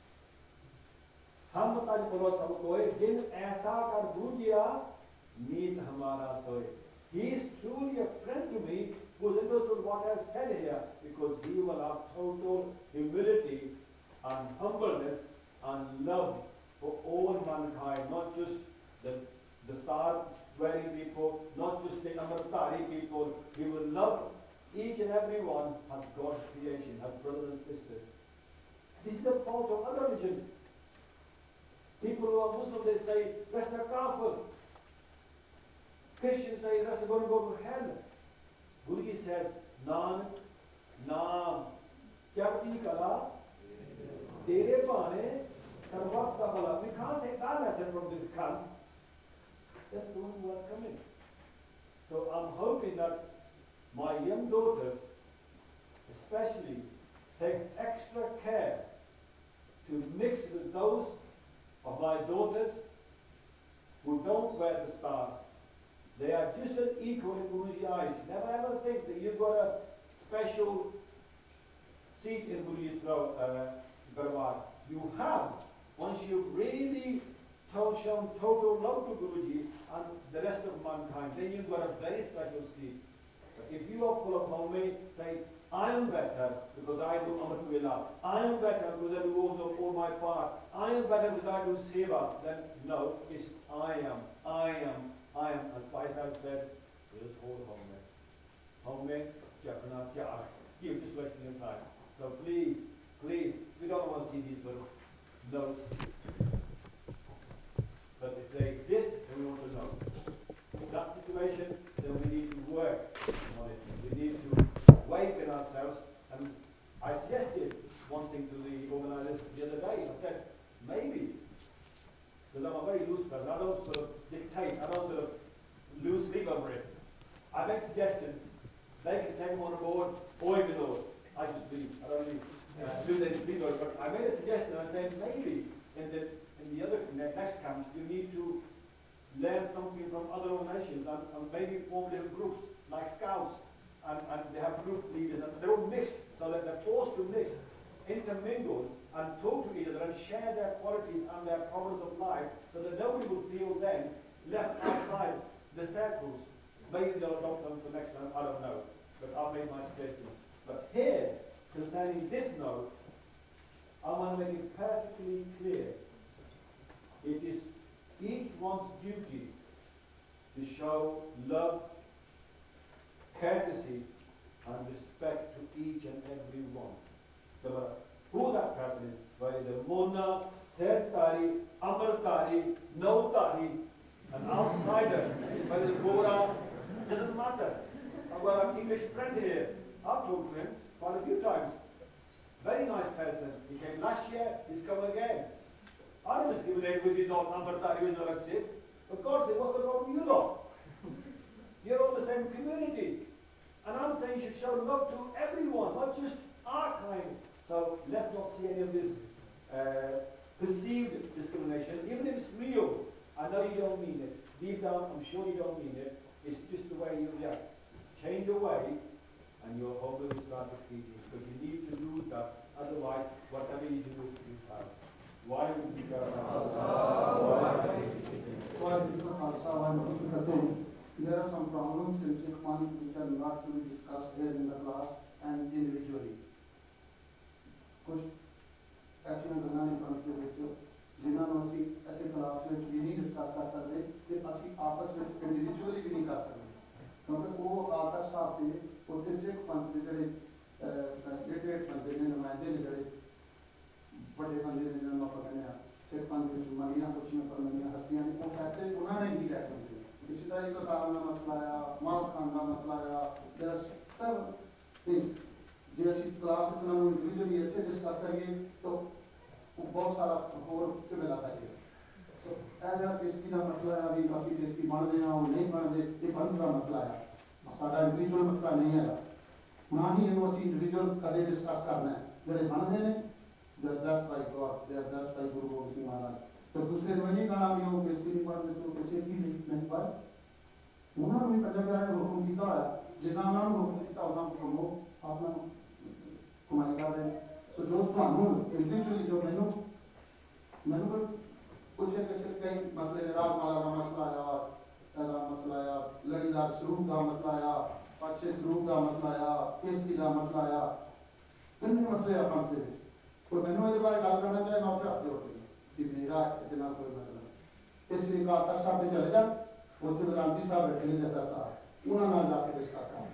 Ham taj palo sab koe, jin aisa kar dujiya, meet hamara soe. He is truly a friend to me who has understood what I have said here, because he will have total humility and humbleness and love for all mankind, not just the, the star-wearing people, not just the Amritari people. He will love each and every one as God's creation, as brothers and sisters. This is the fault of other religions. People who are Muslim, they say, that's a kafir. Christians say, that's going to go to hell. Guruji says, Nanak, Naam, Chapti Kala, Tere Pane, Sarvata Kala. We can't take that lesson from this camp. That's the one who are coming. So I'm hoping that my young daughter, especially, takes extra care to mix with those of my daughters who don't wear the stars. They are just as equal in Guruji's eyes. Never ever think that you've got a special seat in Guruji's throat, uh, Garwar. You have, once you've really told, shown total love to Guruji and the rest of mankind, then you've got a very special seat. But if you are full of homemade, say, I am better because I do Amrit Vela, I am better because I do all, the, all my part, I am better because I do Seva, then no, it's I am, I am, I am, as Faisal said, just hold homemade. Homemade, Japana, Jar. You're just wasting your time. So please, please, we don't want to see these sort of notes. But if they exist, then we want to know. In that situation, then we need to work on it. We need to awaken ourselves. And I suggested one thing to the organizers the other day. I said, maybe, because I'm a very loose person, I don't sort of dictate, I don't sort of lose sleep over it. I make suggestions. They can take them on board or ignore it. I just leave. I don't leave. Uh, do they sleep over it? But I made a suggestion. I said, maybe in the in the other in the next camps, you need to learn something from other organizations and, and maybe form little groups like Scouts, and, and they have group leaders, and they're all mixed, so that they're forced to mix. intermingle and talk to each other and share their qualities and their problems of life, so that nobody would feel then left outside the circles. Maybe they'll adopt them for next time, I don't know. But I've made my suggestions. But here, concerning this note, I want to make it perfectly clear. It is each one's duty to show love, courtesy, and respect to each and every one. No matter who that person is, whether it's a Mona, Serdari, Amartari, Nautari, an outsider, whether it's Gora, doesn't matter. I've got an English friend here. I've talked to him quite a few times. Very nice person. He came last year, he's come again. I don't discriminate with his own Amartari, with his sick. For God's sake, what's the problem with you lot? You're all the same community. And I'm saying you should show love to everyone, not just our kind. So let's not see any of this uh, perceived discrimination, even if it's real. I know you don't mean it. Deep down, I'm sure you don't mean it. It's just the way you react. Change your way, and your home will start repeating. Because you need to do that. Otherwise, whatever you do is futile. Why would you go? There are some problems in Sikh money which are not to be discussed here in the class and individually. कुछ ऐसी गल्लां ने front के विच जिन्हां नूं असीं इत्थे class which भी नहीं डिस्कस कर सकते ते असीं आपस विच इंडिविजुअली भी नहीं कर सकते क्योंकि वो आदर साहब दे उत्थे सिख पंथ दे जिहड़े डेट बंदे ने नुमाइंदे ने जिहड़े बड़े बंदे ने जिन्हां नूं आपां कहने आ सिख पंथ विच मनियां कुछियां परमनियां हस्तियां ने वो फैसले उन्होंने ही लैके आए इसी तरह एक कारण का मसला आया मास खान का मसला आया there are several things जो असी क्लास इतना इंडिविजुअली ऐसे डिस्कस करिए तो बहुत सारा और मिला पाएगा तो ऐसा किसी का मसला है अभी काफी किसी मानते हैं वो नहीं मानते ये बंद का मसला है सारा इंडिविजुअल मसला नहीं है ना ही इन्हों असी इंडिविजुअल कदे डिस्कस करना है जेडे मानते हैं they are blessed by God they are blessed by Guru Gobind Singh Maharaj तो दूसरे को नहीं कहना भी वो बेइज्जती नहीं पढ़ते तो किसी की नहीं नहीं पर उन्होंने भी पंजाब वाले हुक्म किया है जिन्ना उन्होंने हुक्म किया उन्होंने कमो आपने कमाई कर रहे सो जो थानू इंडिविजुअली जो मैनू मैनू कुछ किसी कई मसले राग माला का मसला आया ऐसा मसला आया लड़ीदार स्वरूप का मसला आया अच्छे स्वरूप का मसला आया केसकी का मसला आया कितने मसले अपन से तो मैनू ये बारे गल करना चाहिए मैं अपने हाथ जोड़ कि मेरा इतना कोई मतलब इसलिए का तक साहब चले जा उत्थे गांधी साहब बैठे ने जता साहब उन्होंने नाल जाके डिस्कस कर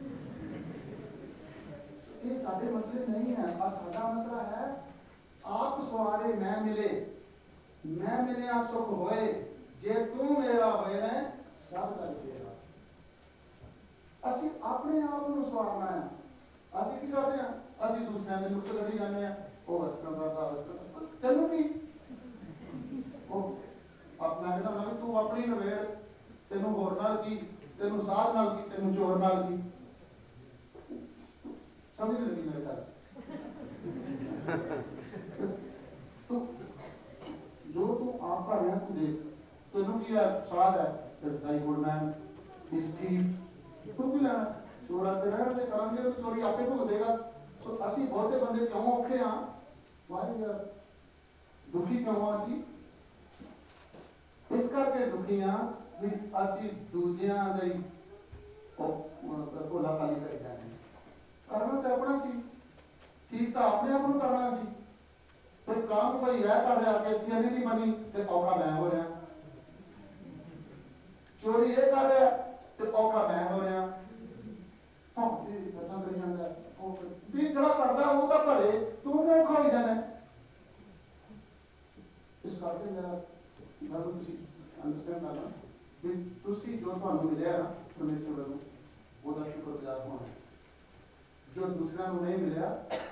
ये साडे मसले नहीं है आ साडा मसला है आप सवारे मैं मिले मैं मिले आ सुख होए जे तू मेरा होए ने सब लग तेरा असि अपने आप ਨੂੰ ਸਵਾਰਨਾ ਹੈ ਅਸੀਂ ਕੀ ਕਰਦੇ ਹਾਂ ਅਸੀਂ ਦੂਸਰਿਆਂ ਦੇ ਨੁਕਸ ਕੱਢੀ ਜਾਂਦੇ ਆ ਉਹ ਅਸਕਰ ਦਾ ਅਸਕਰ ਤੈਨੂੰ ਵੀ अपना कहना ना तू अपनी नवेड़ तेनू होर नाल की तेनू साध नाल की तेनू चोर नाल की समझ लगी मेरे ख्याल तो जो तू आप कर रहा तू देख तेनू की है साध है तेरे दाई गुडमैन हिस्ट्री तू भी लेना चोरा ते रहन दे करांगे तो चोरी आपे भुग देगा सो असि बहुते बंदे क्यों औखे हां वाई यार दुखी क्यों आसी इस करके दुखियां भी असी दूजियां दे भोला खाली कर जाने करना तो अपना सी ठीक तो अपने आप करना सी फिर काम कोई रह कर रहा केसियां नहीं बनी तो औखा मैं हो रहा चोरी ये कर रहा तो औखा मैं हो रहा हाँ ये पता करी जाता है भी जड़ा करता वो तो भले तू भी औखा हो जाना इस करके मेरा गल तुसी अंडरस्टैंड करना कि तुसी जो ਤੁਹਾਨੂੰ ਮਿਲਿਆ ਨਾ ਪਰਮੇਸ਼ਰ ਵੱਲੋਂ ਉਹਦਾ ਸ਼ੁਕਰਗੁਜ਼ਾਰ ਹੋਣਾ ਜੋ ਦੂਸਰਿਆਂ ਨੂੰ ਨਹੀਂ ਮਿਲਿਆ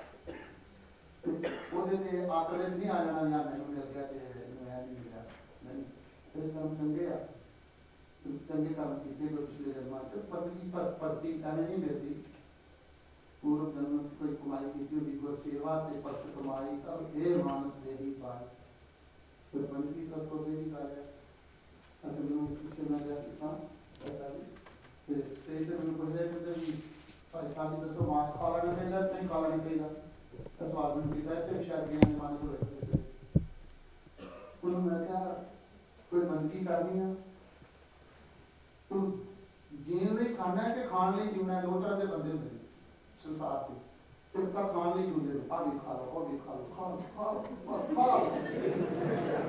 ਉਹਦੇ ਤੇ ਆਕਰੇ ਨਹੀਂ ਆ ਜਾਣਾ ਜਾਂ ਮੈਨੂੰ ਮਿਲ ਗਿਆ ਤੇ ਮੈਂ ਨਹੀਂ ਮਿਲਿਆ ਨਹੀਂ ਇਹ ਕੰਮ ਚੰਗੇ ਆ ਚੰਗੇ ਕੰਮ ਕੀਤੇ ਜੋ ਪਿਛਲੇ ਜਨਮਾਂ ਚ ਪਤਨੀ ਪਰ ਪਰਤੀ ਐਵੇਂ ਨਹੀਂ ਮਿਲਦੀ ਪੂਰਵ ਜਨਮ ਕੋਈ ਕਮਾਈ ਕੀਤੀ ਹੋਈ ਗੁਰ ਸੇਵਾ ਤੇ ਪਰਤ ਕਮਾਈ ਸਭ ਇਹ ਮਾਨਸ ਦੇ ਹੀ ਪਾਸ तो पंडित का तो भी निकाला अगर मैं पीछे ना जा सकता ऐसा भी फिर स्टेज पे मैं पढ़ जाए तो भी शादी तो सो मास्क काला नहीं पहनता नहीं काला नहीं पहनता सवाल मैंने किया है कि शायद ज्ञान मान को रखते उन्होंने मैं क्या कोई बंदगी करनी है तू जीवन ਲਈ खाना है कि खाण ਲਈ जीवना है दो तरह के बंदे होंगे संसार से एक का खाण ਲਈ जीवते हैं आ भी खा लो और भी खा लो खा लो खा लो खा लो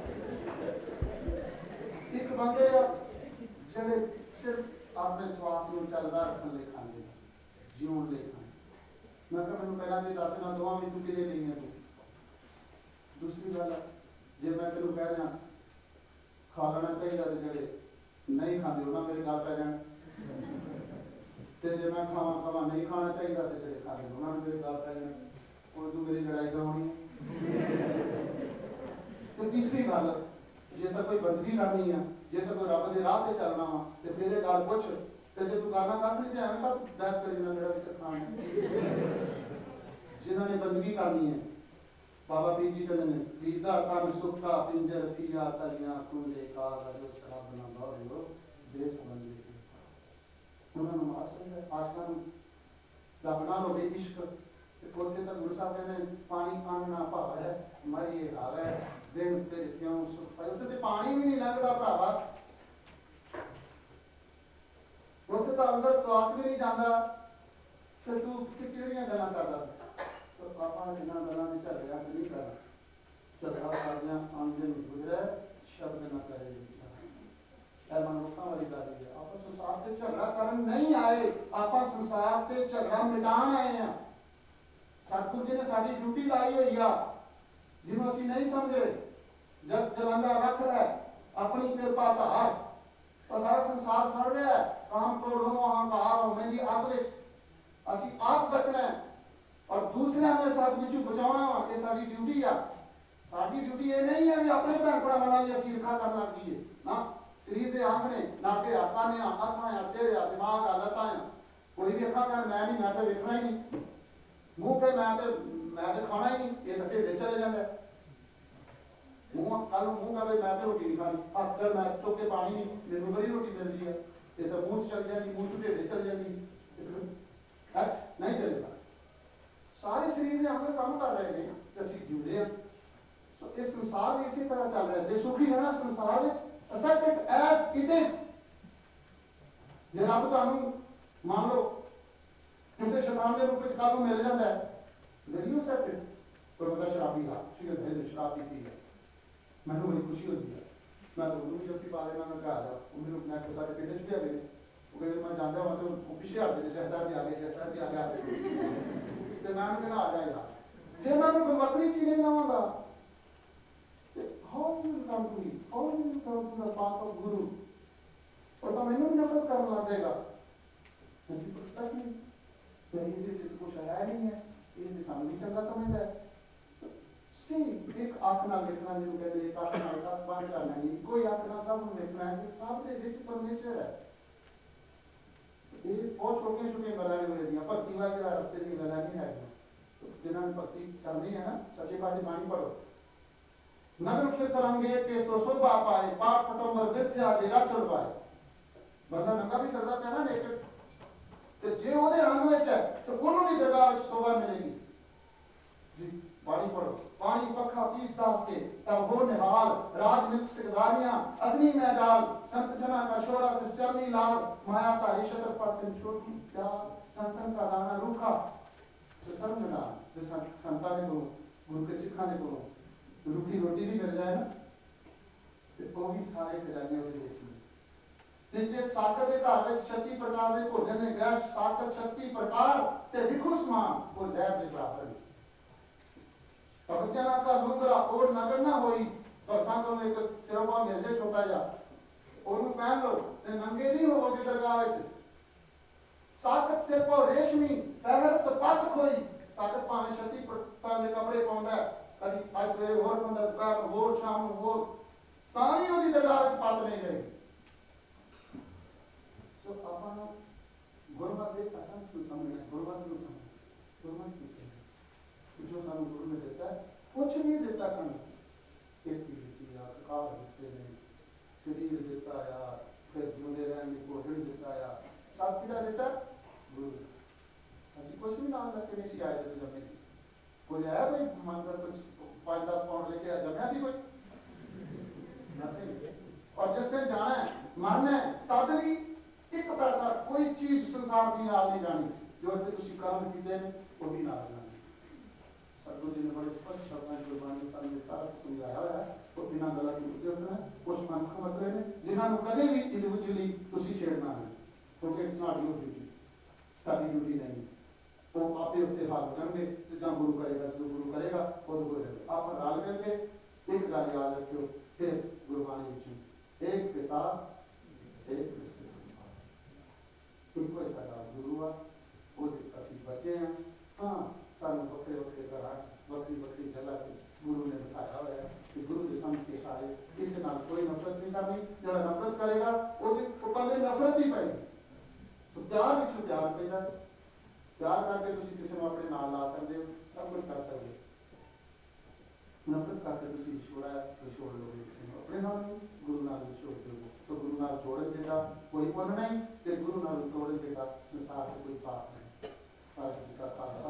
एक बंदे ਜਿਹੜੇ सिर्फ अपने स्वास ਨੂੰ ਚੱਲਦਾ ਰੱਖਣ ਲਈ ਖਾਂਦੇ जीवन ਲਈ ਖਾਂਦੇ मैं तो मैं पहला भी दस ना दोवां में तू किले नहीं है तू दूसरी गल जे मैं तेन कह रहा खा लेना चाहिए तो जेडे नहीं खाते उन्हें मेरी गल पै जाए ते जे मैं खावा खावा नहीं खाना चाहिए तो जेडे खाते उन्होंने मेरी गल पै जाए और तू मेरी लड़ाई करवानी तो तीसरी गल जे तो कोई बंदगी करनी है जे तो कोई रब के राह से चलना वा तो फिर ये गल पुछ ते जे तू करना कर नहीं जाए मैं बहस करी ना मेरा विचर खाना जिन्होंने बंदगी करनी है बाबा पीर जी कहते हैं पीदा कान सुखा पिंजर पिया तलियां कुंडे का जो शराब बना दौड़ लो देश बंदगी उन्होंने मास्टर है आशा दा बना लो बे इश्क ते कोते तक गुरु साहब कहते हैं पानी पाना भाव है मरी हाल है दिन ते क्यों सुख पाए ते पानी भी नहीं लगदा भरावा ਉੱਥੇ ਤਾਂ ਅੰਦਰ ਸਵਾਸ ਵੀ ਨਹੀਂ ਜਾਂਦਾ ਤੇ ਤੂੰ ਕਿੱਥੇ ਕਿਹੜੀਆਂ ਗੱਲਾਂ ਕਰਦਾ ਸੋ ਆਪਾਂ ਇਹਨਾਂ ਗੱਲਾਂ ਦੇ ਝਗੜਿਆਂ ਤੇ ਨਹੀਂ ਕਰਨਾ ਝਗੜਾ ਕਰਦਿਆਂ ਆਂਦੇ ਨੂੰ ਗੁਜ਼ਰੇ ਸ਼ਬਦ ਨਾ ਕਰੇ ਇਹ ਮਨੁੱਖਾਂ ਵਾਲੀ ਗੱਲ ਹੈ ਆਪਾਂ ਸੰਸਾਰ ਤੇ ਝਗੜਾ ਕਰਨ ਨਹੀਂ ਆਏ ਆਪਾਂ ਸੰਸਾਰ ਤੇ ਝਗੜਾ ਮਿਟਾਉਣ ਆਏ ਆ ਸਤਿਗੁਰੂ ਜੀ ਨੇ ਸਾਡੀ ਡਿਊਟੀ ਲਾਈ ਹੋਈ ਆ ਜਿਹਨੂੰ ਅਸੀਂ ਨਹੀਂ ਸਮਝੇ ਜਦ ਜਲਾਂਦਾ ਰੱਖ ਲੈ ਆਪਣੀ ਕਿਰਪਾ ਧਾਰ और सारा संसार सड़ रहा है काम क्रोध हो अहंकार हो मेरी आग में असि आप बचना है और दूसरे हमें सब कुछ बचाना ये सारी ड्यूटी है साडी ड्यूटी ये नहीं है भी अपने भैन भरावां नाल असि ईर्खा करन लग जाइए ना शरीर दे अंग ने नाके हाथां ने अखां आ सिर आ दिमाग आ लत्तां आ कोई भी अखां कहण मैं नहीं मैं तो देखना ही नहीं मुंह पे मैं तो मैं तो खाना ही नहीं ये तो ढिड चले जांदा है मुंह कल मुंह का मैं तो रोटी नहीं खानी अगर मैं चुक के पानी नहीं मेरे बड़ी रोटी मिलती है ये तो मुंह चल जाती मुंह ढेड चल जाती नहीं चलेगा सारे शरीर में हम काम कर रहे हैं असि जुड़े हैं सो इस संसार में इसी तरह चल रहा है जो सुखी है ना संसार में accept it as it is जे रब तुहानू मान लो किसी शैतान के रूप में कल मिल जाता है विल यू एक्सेप्ट इट कोई बंदा शराबी था ठीक है मैंने शराब पीती है मैंने बड़ी खुशी होती है मैं तो उन्होंने जब भी पाले मैं घर जा उन्हें मैं खुदा के पेट भी आ गए वो कहते मैं जानता हूँ तो पीछे हट गए शहदार भी आ गए शहदार भी आ गया तो मैं उन्हें आ जाएगा जे मैं उन्हें बकरी चीनी लाऊंगा how will come to me how will come to the path of guru और तो मैंने नफरत करने लग जाएगा मुझे पता नहीं तो ये से कुछ आया नहीं है ये सामने चंगा समझता है एक आंख नाल देखना जिन्हों कहते हैं एक आंख नाल सब बंद करना नहीं कोई आंख नाल सब ਨੂੰ देखना है कि सब ਦੇ ਵਿੱਚ ਪਰਮੇਸ਼ਰ ਹੈ ਇਹ ਬਹੁਤ ਛੋਟੀਆਂ ਛੋਟੀਆਂ ਗੱਲਾਂ ਨੇ ਮੇਰੇ ਦੀਆਂ ਭਗਤੀ ਵਾਲੀ ਦਾ ਰਸਤੇ ਦੀ ਗੱਲਾਂ ਨਹੀਂ ਹੈ ਜਿਨ੍ਹਾਂ ਨੂੰ ਭਗਤੀ ਕਰਨੀ ਹੈ ਨਾ ਸੱਚੇ ਪਾਤਸ਼ਾਹ ਬਾਣੀ ਪੜੋ ਨਗਰ ਕੇ ਤਰੰਗੇ ਕੇ ਸੋ ਸੋਭਾ ਪਾਏ ਪਾਠ ਪਟੰਬਰ ਵਿਦਿਆ ਦੇ ਰਾਚੜ ਪਾਏ ਬੰਦਾ ਨੰਗਾ ਵੀ ਕਰਦਾ ਪਿਆ ਨਾ ਨੇਕ ਤੇ ਜੇ ਉਹਦੇ ਰੰਗ ਵਿੱਚ ਹੈ ਤੇ ਉਹਨੂੰ ਵੀ ਦਰਗਾਹ ਵਿੱਚ ਸ਼ੋਭਾ ਮਿਲੇਗੀ ਜੀ पानी पढ़ो पानी पखा पीस दास के तब हो निहाल राज मिल्क सिगदारियां अग्नि में डाल संत जना का शोरा किस चरनी लाल माया का ईशतर पर दिन छोटी प्यार संतन का दाना रूखा ससर मिला जो संता ने को गुरु के सिखा ने को रूखी रोटी भी मिल जाए ना तो वो भी सारे खजाने हो देखी जिसके साकत के घर में शक्ति प्रकार के भोजन ने गैस साकत शक्ति प्रकार ते विखुस मान वो जैब के बराबर है भक्तना का लुंगरा और नगर ना होई भक्तां को एक सिरवा मिल जाए छोटा जा ओनू पहन लो ते नंगे नहीं होवोगे दरगाह विच साकत सिर पर रेशमी पहर तो पत खोई साकत भावे छत्ती पाले कपड़े पाउंदा कभी आज सवेरे होर बंदा दुपहर होर शाम ਨੂੰ होर ਤਾਂ ਵੀ ਉਹਦੀ ਦਰगाह ਵਿੱਚ ਪਤ ਨਹੀਂ ਰਹੀ ਸੋ ਆਪਾਂ ਨੂੰ ਗੁਰਮਤਿ ਦੇ ਅਸੰਸ ਨੂੰ ਸਮਝਣਾ ਗੁਰਮਤਿ ਨੂੰ ਸਮਝਣਾ गुरमत की जो सानू गुरु ने देता है कुछ नहीं देता सानू इसकी देती या प्रकार देते ने शरीर देता या फिर जिंदे रहने की भोजन देता या सब किदा देता गुरु असि कुछ भी ना लगे नहीं आए तो जब कोई आया कोई मतलब कुछ पाँच दस पाउंड लेके जमया सी कोई Nothing. और जिस दिन जाना है मरना है तद भी एक पैसा कोई चीज संसार की नाल नहीं जानी जो इतने तुसी कर्म कीते ने वो भी नाल जानी सतगुरु जी ने बड़े स्पष्ट शब्दों में गुरबाणी सामने सारा समझाया हुआ है वो बिना गला के उत्ते होते हैं कुछ मनख मतरे ने जिन्होंने कदे भी इंडिविजुअली तुसी छेड़ना है क्योंकि इट्स नॉट योर ड्यूटी साडी ड्यूटी नहीं वो आपे उत्ते हाथ करनगे ते जां गुरु करेगा जो गुरु करेगा वो तो कोई आप राल करके एक गल याद रखियो फिर गुरबाणी विच एक पिता एक कृष्ण इनको साडा गुरु आ वो असीं बच्चे हैं हाँ सानू वक्रे वक्रे घर वक्री वक्री जगह से गुरु ने बताया हुआ है कि गुरु के संग के सारे किसी नाल कोई नफरत नहीं करनी जो नफरत करेगा वो पहले नफरत ही पाएगी तो प्यार विच प्यार पैदा प्यार करके तुसीं किसी को अपने नाल ला सकते हो सब कुछ कर सकते हो नफरत करके तुसीं छोड़ा तो छोड़ लोगे किसी को अपने नाल गुरु नाल छोड़ दो तो गुरु नाल जोड़न देगा कोई पुण्य नहीं ते गुरु नाल तोड़न देगा संसार में कोई पाप नहीं वाहिगुरू जी का खालसा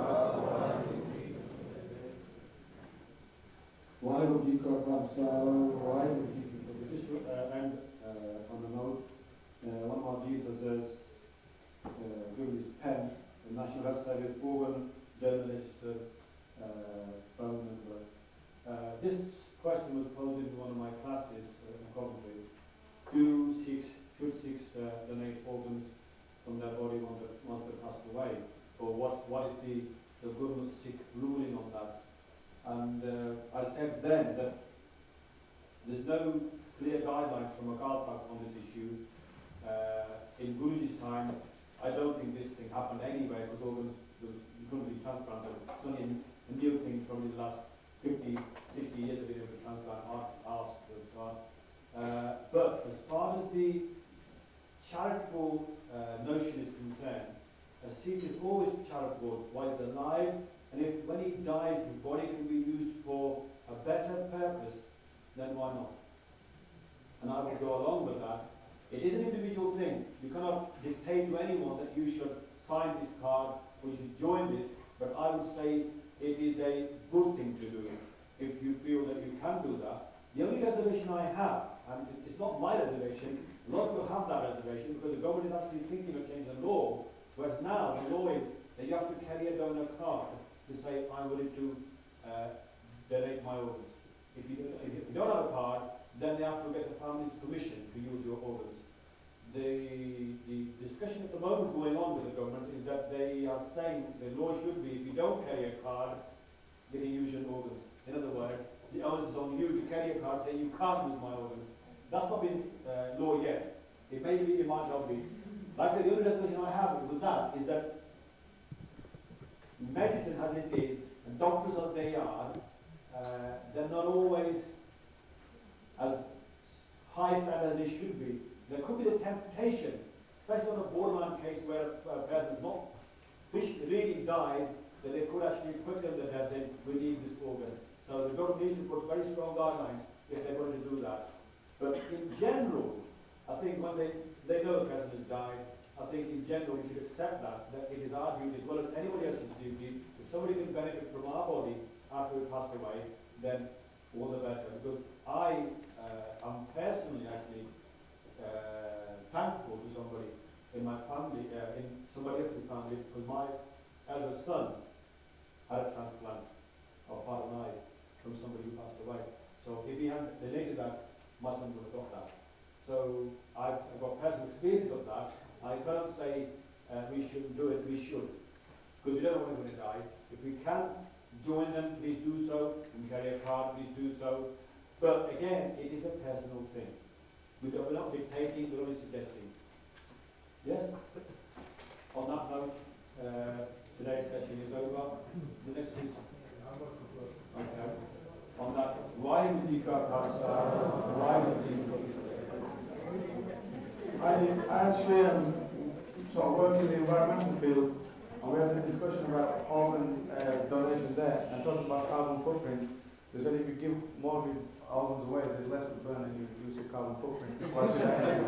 वाहिगुरू जी का खालसा वाहिगुरू जी की फतेह just to uh, end uh, on a note uh, one of our Jesus says uh, given his pen the National Health Service organ German registered uh, phone number uh, this question was posed in one of my classes uh, in Coventry. Do Sikhs, should Sikhs uh, donate organs from their body once they, once they pass away? Or what, what is the, the Guru Sikh ruling on that? And uh, I said then that there's no clear guidelines from Akal Takht on this issue. Uh, in Guruji's time, I don't think this thing happened anyway because organs you couldn't be transplanted. It's only a, a new thing probably the last fifty, sixty years of being able to transplant hearts and so on. Uh, but as far as the charitable uh, notion is concerned, a Sikh is always charitable while he's alive, and if when he dies his body can be used for a better purpose, then why not? And I will go along with that. It is an individual thing. You cannot dictate to anyone that you should sign this card or you should join this, but I would say it is a good thing to do if you feel that you can do that. The only reservation I have, and it's not my reservation, a lot of people have that reservation because the government is actually thinking of changing the law, whereas now the law is that you have to carry a donor card to say, I'm willing to uh, donate my organs. If you, if you don't have a card, then they have to get the family's permission to use your organs. The, the discussion at the moment going on with the government is that they are saying the law should be, if you don't carry a card, you can use your organs. In other words, the onus is on you to carry a card saying you can't use my organs. That's not been uh, law yet. It may be, it might not be. Like I said, the only reservation I have with that is that medicine as it is, and doctors as they are, uh, they're not always as high standard as they should be. There could be the temptation, especially on a borderline case where a person's not really died, that they could actually put them to death saying, we need this organ. So the government needs to put very strong guidelines if they're going to do that. But in general, I think when they, they know the person has died, I think in general we should accept that, that it is our duty as well as anybody else's duty. If somebody can benefit from our body after we pass away, then all the better. Because I uh, am personally actually uh, thankful to somebody in my family, uh, in somebody else's family, because my elder son had a transplant of heart and eye from somebody who passed away. So if he hadn't donated that, my son would have got that. So I've, I've got personal experience of that. I can't say uh, we shouldn't do it, we should. Because we don't know when we're going to die. If we can join them, please do so. If we carry a card, please do so. But again, it is a personal thing. We don't, we're not dictating, we're only suggesting. Yes? On that note, uh, today's session is over. The next is... Okay. On that, why was the why was I, I actually am sort of working in the environmental field, and we had a discussion about organ uh, donation there, and talking about carbon footprints. They said if you give more of your organs away, there's less to burn and you reduce your carbon footprint. Why should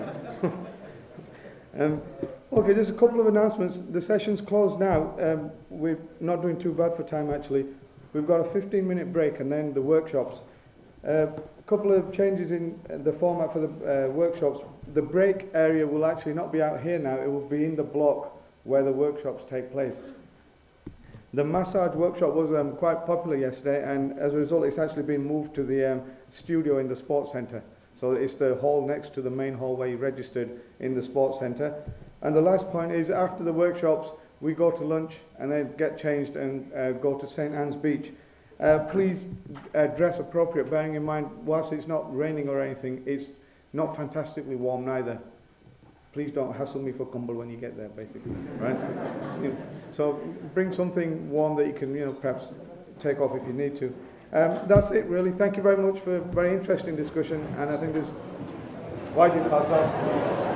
I Um, okay, there's a couple of announcements. The session's closed now. Um, we're not doing too bad for time, actually. We've got a fifteen minute break and then the workshops. A uh, couple of changes in the format for the uh, workshops. The break area will actually not be out here now, it will be in the block where the workshops take place. The massage workshop was um, quite popular yesterday, and as a result it's actually been moved to the um, studio in the sports centre. So it's the hall next to the main hall where you registered in the sports centre. And the last point is, after the workshops we go to lunch and then get changed and uh, go to Saint Anne's Beach. Uh, please uh, dress appropriate, bearing in mind, whilst it's not raining or anything, it's not fantastically warm neither. Please don't hassle me for Kumble when you get there, basically, right? You know, so bring something warm that you can, you know, perhaps take off if you need to. Um, that's it, really. Thank you very much for a very interesting discussion, and I think there's... Why did you pass out?